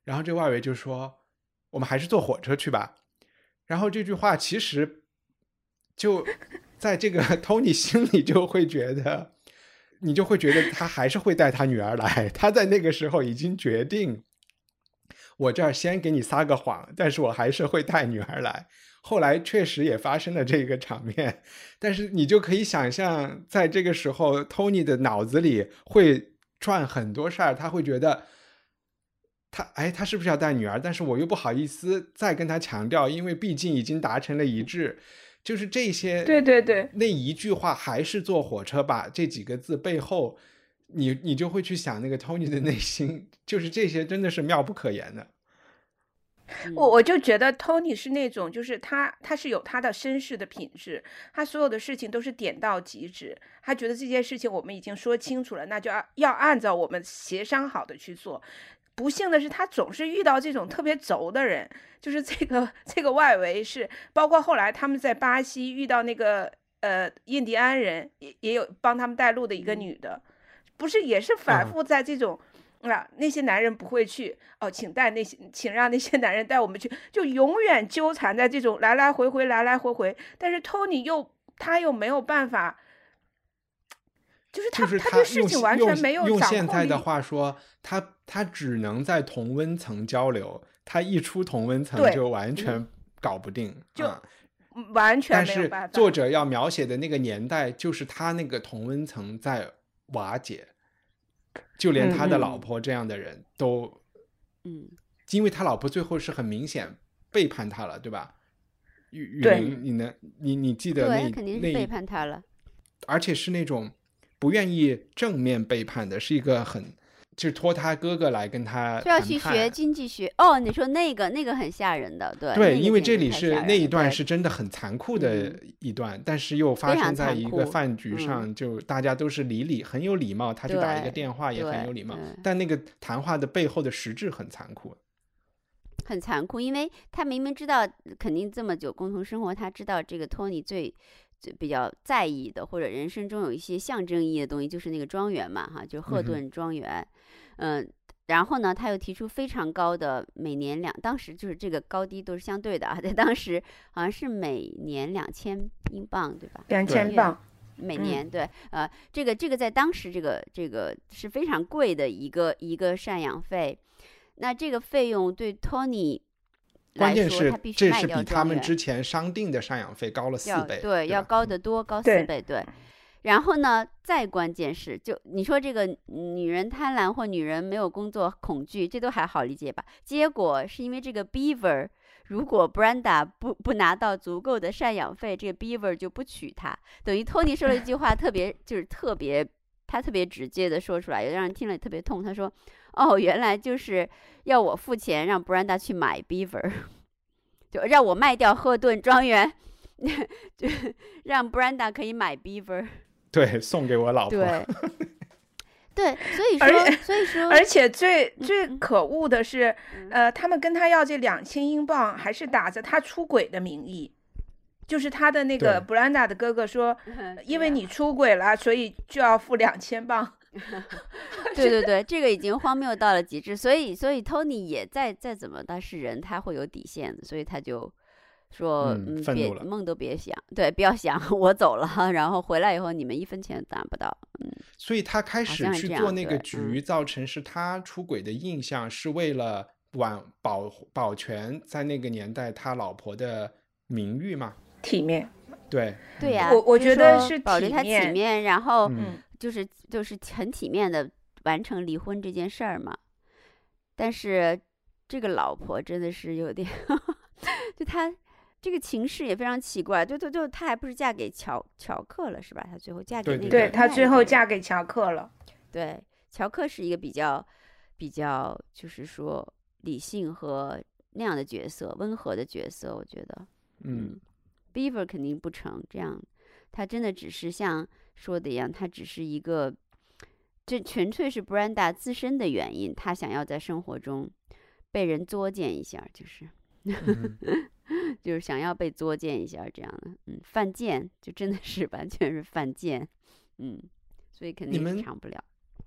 然后这外围就说我们还是坐火车去吧。然后这句话其实就在这个 Tony 心里就会觉得，你就会觉得他还是会带他女儿来，他在那个时候已经决定我这儿先给你撒个谎，但是我还是会带女儿来。后来确实也发生了这个场面，但是你就可以想象在这个时候 Tony 的脑子里会转很多事儿，他会觉得他是不是要带女儿，但是我又不好意思再跟他强调，因为毕竟已经达成了一致，就是这些， 对对对， 那一句话还是坐火车吧，这几个字背后你就会去想那个 Tony 的内心，就是这些真的是妙不可言的。 我就觉得 Tony 是那种，就是他是有他的绅士的品质，他所有的事情都是点到即止，他觉得这件事情我们已经说清楚了，那就要按照我们协商好的去做。不幸的是他总是遇到这种特别轴的人，就是这个外围是，包括后来他们在巴西遇到那个印第安人，也有帮他们带路的一个女的，不是也是反复在这种那些男人不会去哦，请让那些男人带我们去，就永远纠缠在这种来来回回。但是 Tony 他又没有办法，就是他对事情完全没有掌控力。 用现在的话说，他只能在同温层交流，他一出同温层就完全搞不定， 就完全没有办法。 但是作者要描写的那个年代，就是他那个同温层在瓦解。就连他的老婆这样的人都，因为他老婆最后是很明显背叛他了，对吧？雨林，你记得对，肯定是背叛他了， 而且是那种不愿意正面背叛的，是一个就是托他哥哥来跟他就要去学经济学。哦，你说那个很吓人的，对， 因为这里是那一段是真的很残酷的一段，但是又发生在一个饭局上，就大家都是很有礼貌，他去打一个电话也很有礼貌，但那个谈话的背后的实质很残酷。 很残酷，因为他明明知道肯定这么久共同生活，他知道这个 Tony 最比较在意的，或者人生中有一些象征意义的东西，就是那个庄园嘛，哈，就是赫顿庄园，然后呢，他又提出非常高的每年当时就是这个高低都是相对的啊，在当时好像是每年2000英镑，对吧 ？2000镑每年，对，这个在当时这个是非常贵的一个赡养费。那这个费用对 Tony 关键是这是比他们之前商定的赡养费高了4倍， 对，要高得多，高4倍，对。然后呢，再关键是，就你说这个女人贪婪或女人没有工作恐惧，这都还好理解吧？结果是因为这个 Beaver， 如果 Brenda 不拿到足够的赡养费，这个 Beaver 就不娶她。等于 Tony 说了一句话，他特别直接的说出来，有让人听了特别痛。他说：“哦，原来就是要我付钱让 Brenda 去买 Beaver， 就让我卖掉赫顿庄园，就让 Brenda 可以买 Beaver。” 对，送给我老婆。 对，所以说， 而且最可恶的是，他们跟他要这2000英镑，还是打着他出轨的名义。就是他的那个 Brenda 的哥哥说，因为你出轨了，所以就要付2000镑。 对，这个已经荒谬到了极致。所以 Tony 也再怎么他是人，他会有底线的，所以他就说，别梦都别想，对，不要想，我走了，然后回来以后你们1分钱都拿不到。 所以他开始去做那个局，造成是他出轨的印象，是为了保全在那个年代他老婆的名誉嘛。 体面， 对呀， 我觉得是保留他体面，然后就是很体面的完成离婚这件事儿嘛。但是这个老婆真的是有点，就他这个情势也非常奇怪，就他还不是嫁给乔克了是吧？他最后嫁给那个， 对，他最后嫁给乔克了。 对，乔克是一个比较就是说理性和那样的角色，温和的角色，我觉得，Beaver 肯定不成，这样他真的只是像说的一样，他只是一个，这纯粹是 Brenda 自身的原因，他想要在生活中被人作践一下，就是就是想要被作践一下这样的，犯贱，就真的是完全是犯贱，所以肯定是长不了。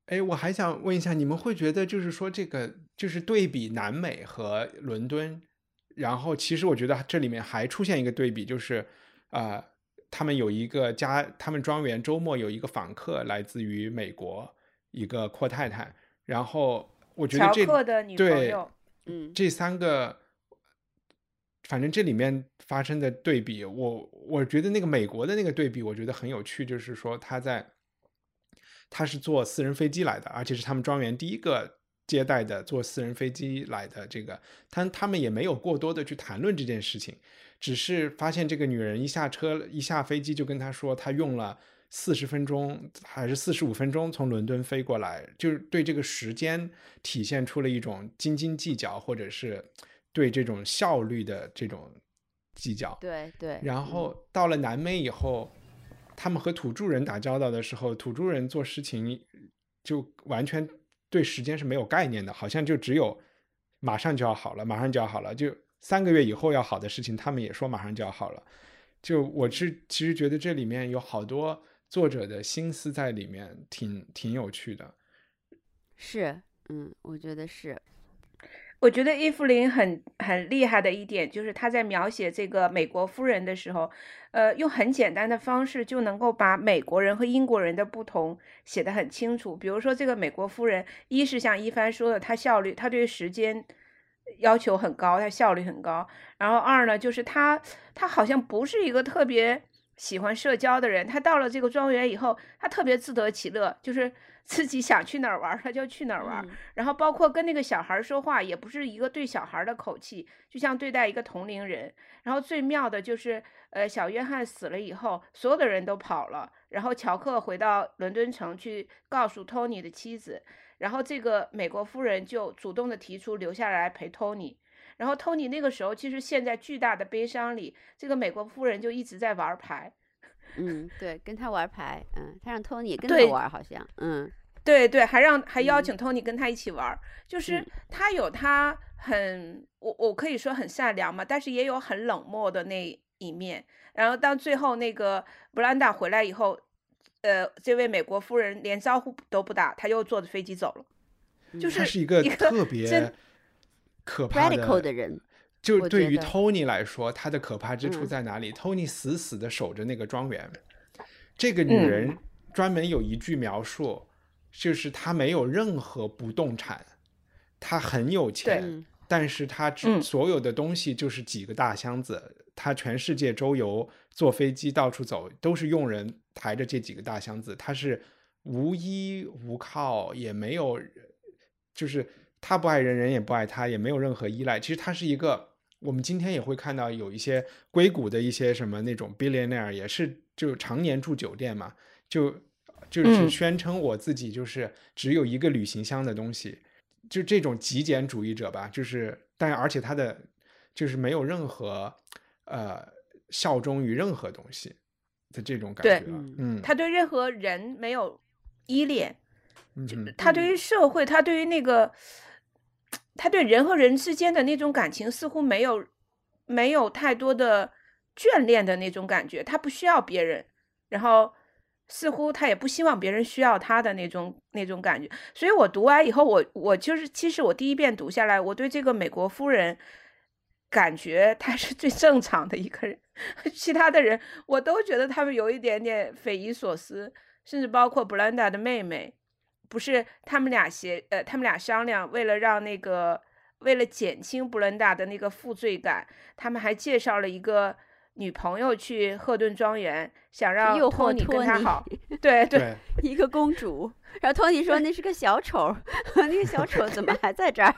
哎，我还想问一下，你们会觉得就是说这个就是对比南美和伦敦，然后其实我觉得这里面还出现一个对比，就是他们有一个他们庄园周末有一个访客来自于美国一个阔太太，然后我觉得乔克的女朋友， 这三个，反正这里面发生的对比，我觉得那个美国的那个对比，我觉得很有趣，就是说他是坐私人飞机来的，而且是他们庄园第一个接待的坐私人飞机来的这个，他们也没有过多的去谈论这件事情，只是发现这个女人一下飞机就跟他说，她用了40分钟还是45分钟从伦敦飞过来，就是对这个时间体现出了一种斤斤计较，或者是对这种效率的这种计较。 对对。 然后到了南美以后，他们和土著人打交道的时候，土著人做事情就完全对时间是没有概念的，好像就只有马上就要好了，马上就要好了，就3个月以后要好的事情，他们也说马上就要好了。就我其实觉得这里面有好多作者的心思在里面，挺有趣的。 是，我觉得是。 我觉得伊芙琳很厉害的一点就是他在描写这个美国夫人的时候，用很简单的方式就能够把美国人和英国人的不同写得很清楚。比如说这个美国夫人，一是像一帆说的，她对于时间要求很高，她效率很高。然后二呢，就是她好像不是一个特别喜欢社交的人，她到了这个庄园以后，她特别自得其乐，就是自己想去哪儿玩他就去哪儿玩，然后包括跟那个小孩说话也不是一个对小孩的口气，就像对待一个同龄人。然后最妙的就是小约翰死了以后，所有的人都跑了，然后乔克回到伦敦城去告诉托尼的妻子，然后这个美国夫人就主动的提出留下来陪托尼。然后托尼那个时候其实陷在巨大的悲伤里，这个美国夫人就一直在玩牌。 对，跟他玩牌，他让托尼跟他玩，好像， 对，还邀请托尼跟他一起玩，就是他有他我可以说很善良嘛，但是也有很冷漠的那一面。然后当最后那个布兰达回来以后，这位美国夫人连招呼都不打，他又坐着飞机走了。就是他是一个特别可怕的人。 就对于 Tony 来说，他的可怕之处在哪里？Tony 死死的守着那个庄园。这个女人专门有一句描述，就是她没有任何不动产，她很有钱，但是她所有的东西就是几个大箱子。她全世界周游，坐飞机到处走，都是用人抬着这几个大箱子。她是无依无靠，也没有，就是她不爱人，人也不爱她，也没有任何依赖。其实她是一个。我们今天也会看到有一些硅谷的一些什么那种 billionaire 也是就常年住酒店嘛，就是宣称我自己就是只有一个旅行箱的东西，就这种极简主义者吧，就是但而且他的就是没有任何效忠于任何东西的这种感觉。 他对任何人没有依恋，他对于社会，他对于那个。他对人和人之间的那种感情似乎没有太多的眷恋的那种感觉，他不需要别人，然后似乎他也不希望别人需要他的那种感觉。所以我读完以后，我就是其实我第一遍读下来，我对这个美国夫人感觉他是最正常的一个人，其他的人我都觉得他们有一点点匪夷所思，甚至包括布兰达的妹妹。不是他们俩商量，为了减轻布伦达的那个负罪感，他们还介绍了一个女朋友去赫顿庄园，想让托尼跟他好。对， 一个公主。然后托尼说那是个小丑，那个小丑怎么还在这儿？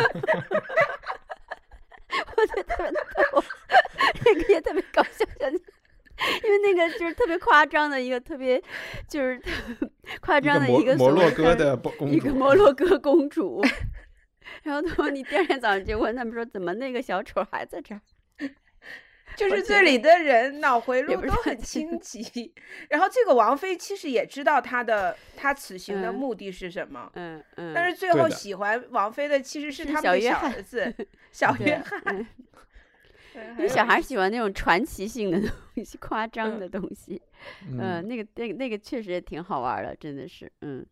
我觉得特别逗，那个也特别搞笑。因为那个就是特别夸张的一个，特别就是夸张的一个摩洛哥的公主， 一个摩洛哥公主。然后你第二天早上就问他们说，怎么那个小丑还在这儿？ 就是这里的人脑回路都很清奇。然后这个王妃其实也知道他此行的目的是什么，但是最后喜欢王妃的其实是他们的小儿子小约翰。 因为小孩喜欢那种传奇性的东西，夸张的东西，那个确实也挺好玩的，真的是，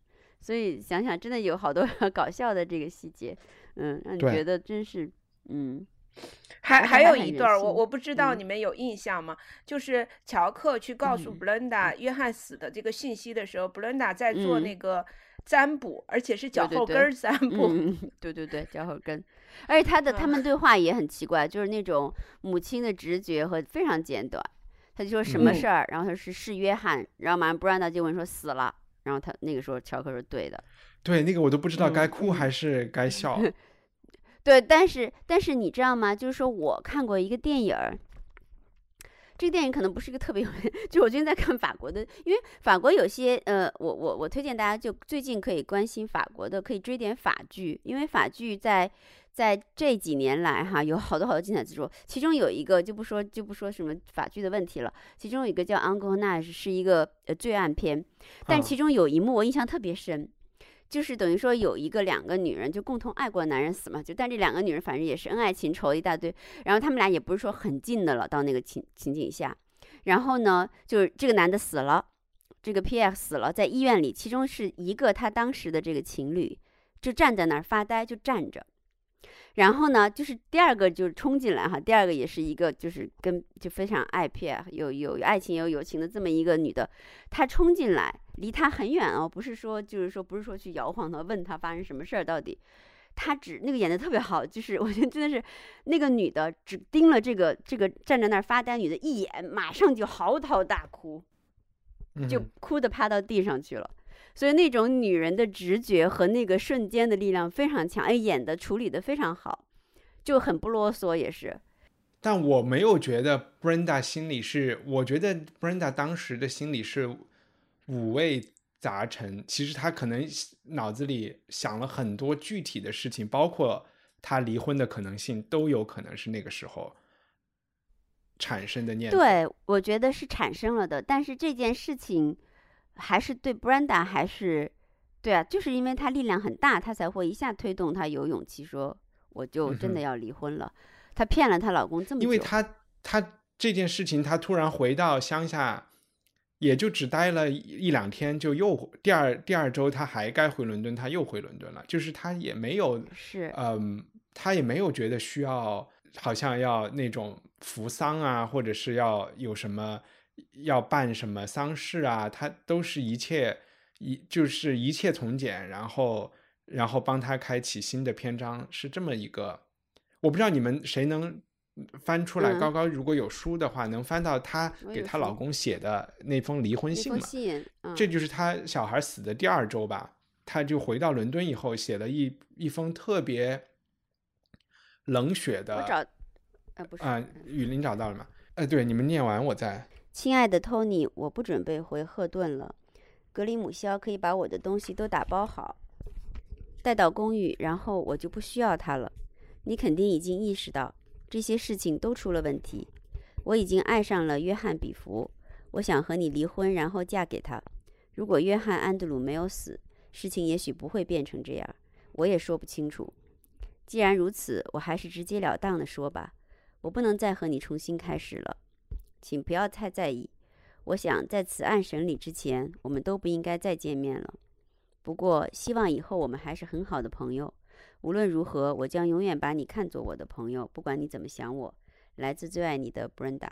所以想想真的有好多搞笑的这个细节，让你觉得真是， 还有一段我不知道你们有印象吗？就是乔克去告诉 Brenda 约翰死的这个信息的时候，Brenda 在做那个占卜，而且是脚后跟占卜。 对，脚后跟。而且他们对话也很奇怪，就是那种母亲的直觉和非常简短。他就说什么事儿，然后他是约翰，然后马上 Brenda 就问说死了，然后他那个时候乔克说对的。 对，那个我都不知道该哭还是该笑。 对，但是你知道吗？就是说我看过一个电影，这个电影可能不是一个特别有名，就我最近在看法国的，因为法国有些我推荐大家就最近可以关心法国的，可以追点法剧，因为法剧在这几年来哈有好多精彩之处，其中有一个就不说什么法剧的问题了，其中有一个叫《Engrenage》，是一个罪案片，但其中有一幕我印象特别深。就是等于说有两个女人就共同爱过男人死嘛，但这两个女人反正也是恩爱情仇一大堆，然后他们俩也不是说很近的了，到那个情景下，然后呢就是这个男的死了，这个 Pierre 死了，在医院里，其中是一个他当时的这个情侣就站在那儿发呆，就站着，然后呢就是第二个就冲进来哈，第二个也是一个就是就非常爱 Pierre 有爱情有友情的这么一个女的，她冲进来离他很远哦，不是说去摇晃他，问他发生什么事儿到底，他只那个演的特别好，就是我觉得真的是那个女的只盯了这个站在那儿发呆女的一眼，马上就嚎啕大哭，就哭得趴到地上去了。所以那种女人的直觉和那个瞬间的力量非常强，演的处理的非常好，就很不啰嗦也是。 但我没有觉得 Brenda 心里是，我觉得 Brenda 当时的心里是五味杂陈，其实他可能脑子里想了很多具体的事情，包括他离婚的可能性，都有可能是那个时候产生的念头。 对，我觉得是产生了的，但是这件事情还是对 Brenda 还是对啊，就是因为她力量很大，她才会一下推动她有勇气说我就真的要离婚了。她骗了她老公这么久， 因为她这件事情，她突然回到乡下也就只待了一两天，就又第二周他还该回伦敦，他又回伦敦了。就是他也没有他也没有觉得需要好像要那种扶丧啊，或者是要有什么要办什么丧事啊，他都是一切从简，然后帮他开启新的篇章，是这么一个。我不知道你们谁能翻出来，高高如果有书的话，能翻到她给她老公写的那封离婚信吗？这就是她小孩死的第二周吧，她就回到伦敦以后写了一封特别冷血的。雨林找到了吗？对，你们念完我再。 亲爱的 Tony， 我不准备回赫顿了，格里姆肖可以把我的东西都打包好带到公寓，然后我就不需要他了。你肯定已经意识到这些事情都出了问题。我已经爱上了约翰比弗，我想和你离婚，然后嫁给他。如果约翰安德鲁没有死，事情也许不会变成这样，我也说不清楚。既然如此，我还是直截了当地说吧，我不能再和你重新开始了，请不要太在意。我想在此案审理之前，我们都不应该再见面了。不过希望以后我们还是很好的朋友。无论如何，我将永远把你看作我的朋友，不管你怎么想我。来自最爱你的 Brenda。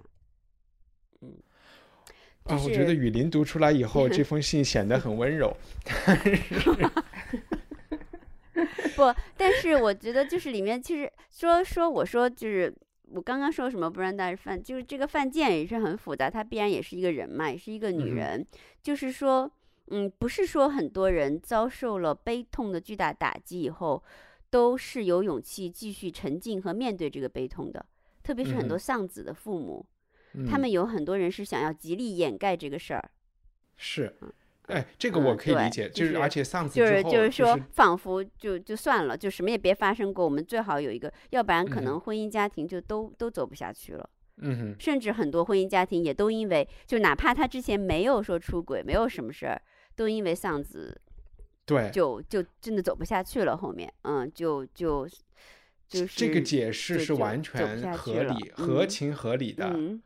我觉得雨林读出来以后，这封信显得很温柔。 但是我觉得就是里面其实我说就是我刚刚说什么 Brenda 犯，就是这个犯贱也是很复杂，她必然也是一个人嘛，也是一个女人。就是说不是说很多人遭受了悲痛的巨大打击以后都是有勇气继续沉浸和面对这个悲痛的，特别是很多丧子的父母，他们有很多人是想要极力掩盖这个事儿。 是，这个我可以理解，就是而且丧子之后就是说仿佛就算了，就什么也别发生过，我们最好有一个，要不然可能婚姻家庭就都走不下去了。甚至很多婚姻家庭也都因为就哪怕他之前没有说出轨，没有什么事儿，都因为丧子。 对， 就真的走不下去了。后面，就是这个解释是完全合理、合情合理的。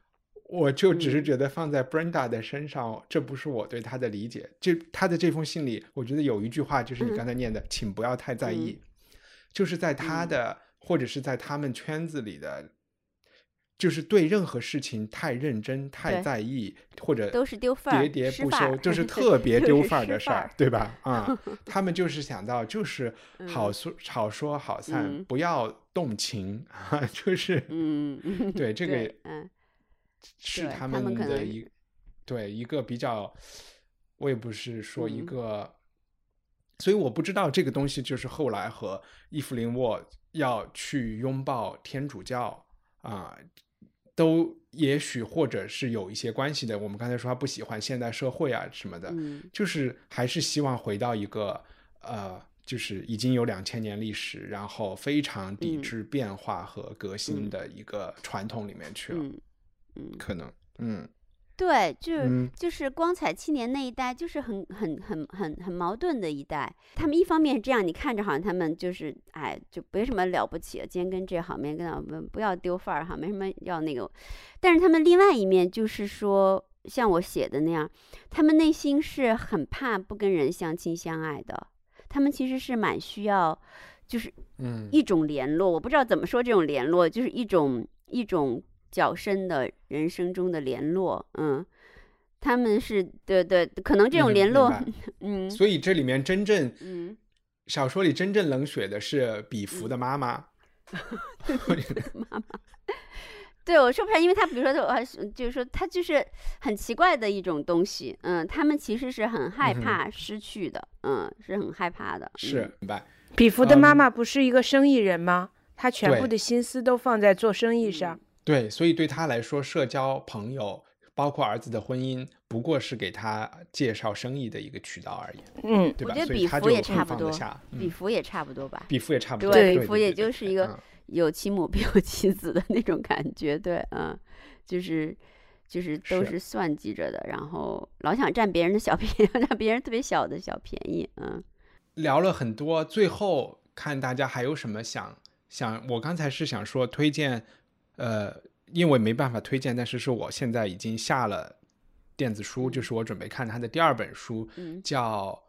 我就只是觉得放在 Brenda 的身上，这不是我对她的理解。她的这封信里，我觉得有一句话就是你刚才念的，请不要太在意。就是在她的或者是在他们圈子里的，就是对任何事情太认真、太在意，或者都是丢范儿、 喋喋不休，就是特别丢范儿的事儿，对吧？他们就是想到就是好说好散，不要动情啊，就是对这个是他们的一个比较，我也不是说一个，所以我不知道这个东西就是后来和伊芙琳沃要去拥抱天主教都也许或者是有一些关系的。我们刚才说他不喜欢现代社会啊什么的，就是还是希望回到一个就是已经有2000年历史，然后非常抵制变化和革新的一个传统里面去了。可能对，就是光彩青年那一代，就是很矛盾的一代。他们一方面这样，你看着好像他们就是就没什么了不起，今天跟这好，明天跟那，不要丢范儿哈，没什么要那个。但是他们另外一面就是说，像我写的那样，他们内心是很怕不跟人相亲相爱的。他们其实是蛮需要，就是一种联络。我不知道怎么说这种联络，就是一种较深的人生中的联络。他们是对，可能这种联络所以这里面真正小说里真正冷血的是比弗的妈妈。 妈妈对，我说不上，因为他比如说就是说他就是很奇怪的一种东西。他们其实是很害怕失去的。是很害怕的。 是，明白。 比弗的妈妈不是一个生意人吗？她全部的心思都放在做生意上。 对，所以对他来说，社交朋友，包括儿子的婚姻，不过是给他介绍生意的一个渠道而已。对吧？ 我觉得比弗也差不多。比弗也差不多吧。 比弗也差不多。 对，比弗也就是一个有其母必有其子的那种感觉。对，就是都是算计着的，然后老想占别人的小便宜，占别人特别小的小便宜。 聊了很多，最后看大家还有什么想，我刚才是想说推荐。因为没办法推荐，但是我现在已经下了电子书，就是我准备看他的第2本书，叫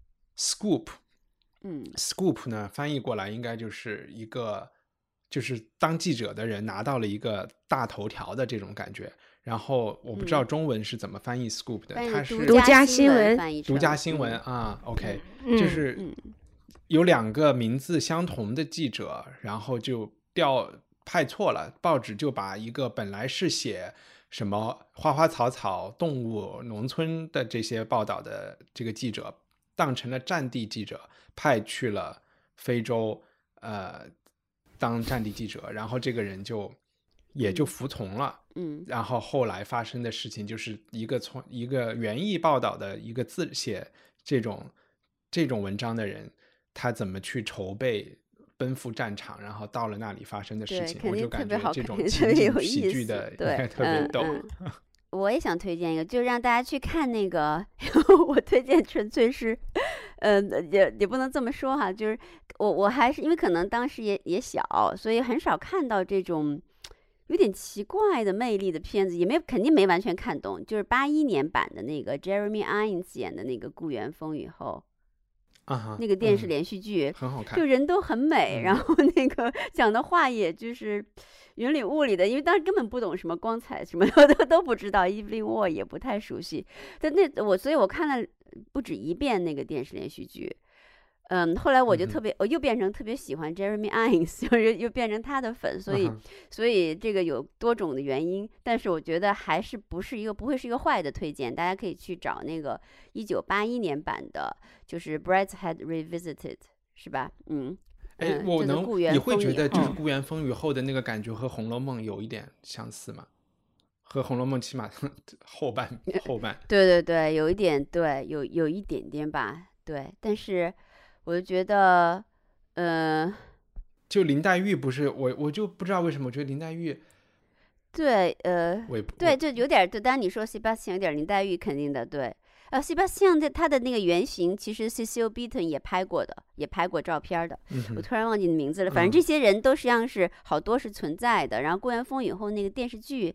Scoop。Scoop 呢翻译过来应该就是一个就是当记者的人拿到了一个大头条的这种感觉。然后我不知道中文是怎么翻译 Scoop 的，它是独家新闻， 独家新闻OK，就是有2个名字相同的记者，然后就派错了，报纸就把一个本来是写什么花花草草、动物、农村的这些报道的这个记者当成了战地记者，派去了非洲当战地记者，然后这个人也就服从了。然后后来发生的事情就是一个原意报道的一个字写这种文章的人，他怎么去筹备奔赴战场，然后到了那里发生的事情，我就感觉这种情景喜剧的应该特别逗。 我也想推荐一个，就让大家去看那个我推荐纯粹是也不能这么说哈，就是我还是因为可能当时也小，所以很少看到这种有点奇怪的魅力的片子，肯定没完全看懂。就是81年版的那个 Jeremy Irons 演的那个《故园风雨后》。那个电视连续剧很好看， 就人都很美，然后那个讲的话也就是云里雾里的，因为当时根本不懂什么光彩什么的都不知道，伊芙琳沃也不太熟悉。但所以我看了不止一遍那个电视连续剧。后来我就我又变成特别喜欢 Jeremy Irons， 又变成他的粉，所以这个有多种的原因，但是我觉得还是不会是一个坏的推荐，大家可以去找那个1981年版的，就是 Brideshead Revisited， 是吧？你会觉得就是《故园风雨后》的那个感觉和《红楼梦》有一点相似吗？和《红楼梦》起码后半对，有一点，对，有一点点吧，对，但是我就觉得， 就林黛玉不是我就不知道为什么，我觉得林黛玉， 对，对，就有点，对，当然你说Sebastian有点林黛玉，肯定的，对，Sebastian 他的那个原型其实 Cecil Beaton 也拍过照片的，我突然忘记名字了，反正这些人都实际上是好多是存在的，然后《故园风雨后》那个电视剧。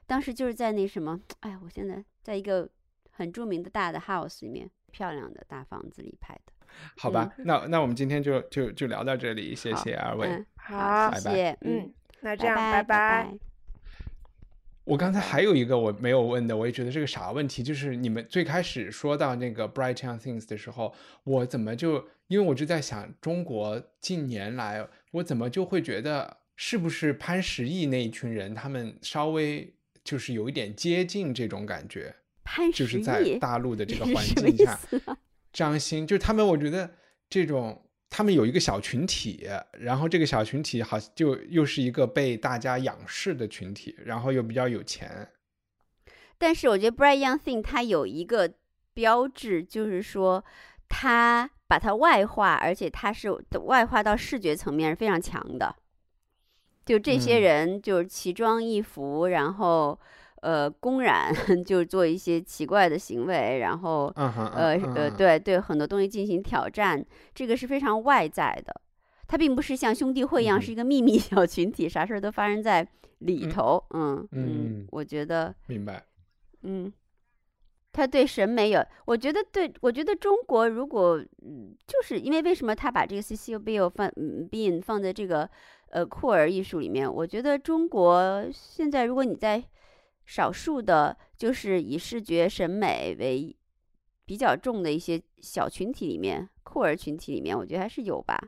当时就是在那什么，哎呀，我现在在一个很著名的大的 house 里面，漂亮的大房子里拍的。 好吧，那我们今天就聊到这里，谢谢二位。 好， 拜拜。 谢谢， 那这样，拜拜。 我刚才还有一个我没有问的，我也觉得是个傻问题，就是你们最开始说到那个 Bright Young Things 的时候，我怎么因为我就在想，中国近年来我怎么就会觉得是不是潘石屹那一群人他们稍微就是有一点接近这种感觉， 潘石屹就是在大陆的这个环境下，张欣就他们，我觉得这种他们有一个小群体，然后这个小群体好像就又是一个被大家仰视的群体，然后又比较有钱。 但是我觉得 Bright Young Thing 它有一个标志，就是说它把它外化，而且它是外化到视觉层面是非常强的。就这些人就是奇装异服，然后公然就做一些奇怪的行为，然后对很多东西进行挑战，这个是非常外在的。它并不是像兄弟会一样是一个秘密小群体，啥事儿都发生在里头。我觉得明白。 他对审美有，我觉得中国如果就是因为什么他把这个 Cecil Bean 放在这个酷儿艺术里面，我觉得中国现在如果你在少数的就是以视觉审美为比较重的一些小群体里面，酷儿群体里面，我觉得还是有吧。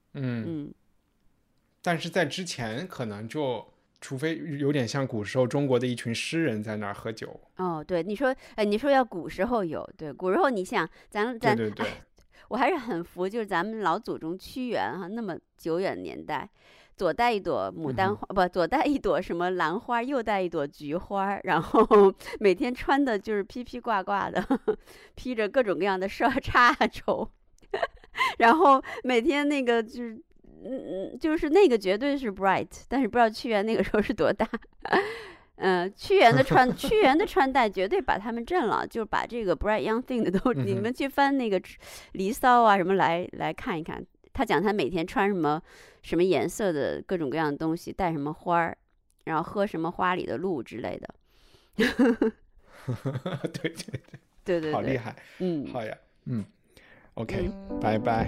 但是在之前可能就除非有点像古时候中国的一群诗人在那儿喝酒。 对，你说要古时候有，对，古时候你想咱对， 我还是很服，就是咱们老祖宗屈原那么久远的年代，左带一朵牡丹花，左带一朵什么兰花，右带一朵菊花，然后每天穿的就是披披挂挂的，披着各种各样的插绸，然后每天那个就是那个绝对是 Bright， 但是不知道屈原那个时候是多大。屈原的穿戴绝对把他们震了，就是把这个 Bright Young Thing 的都，你们去翻那个《离骚》啊什么来看一看，他讲他每天穿什么颜色的各种各样的东西，带什么花儿，然后喝什么花里的露之类的。对， 好厉害。好呀。OK， 拜拜。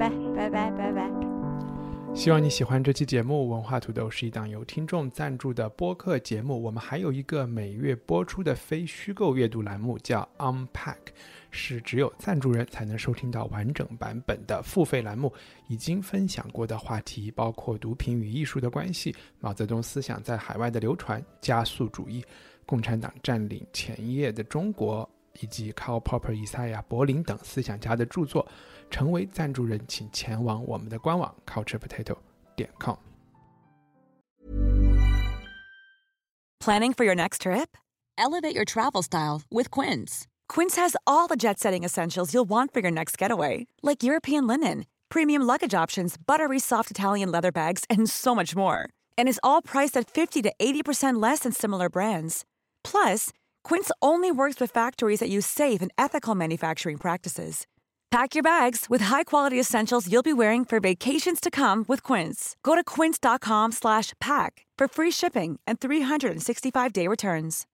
希望你喜欢这期节目。文化土豆是一档由听众赞助的播客节目，我们还有一个每月播出的非虚构阅读栏目叫 Unpack， 是只有赞助人才能收听到完整版本的付费栏目。已经分享过的话题包括毒品与艺术的关系、毛泽东思想在海外的流传、加速主义、共产党占领前夜的中国，以及 Karl Popper、以赛亚·柏林等思想家的著作。成为赞助人请前往我们的官网 culturepotato.com。 Planning for your next trip? Elevate your travel style with Quince. Quince has all the jet-setting essentials you'll want for your next getaway, like European linen, premium luggage options, buttery soft Italian leather bags, and so much more. And is all priced at 50 to 80% less than similar brands. Plus, Quince only works with factories that use safe and ethical manufacturing practices. Pack your bags with high-quality essentials you'll be wearing for vacations to come with Quince. Go to quince.com/pack for free shipping and 365-day returns.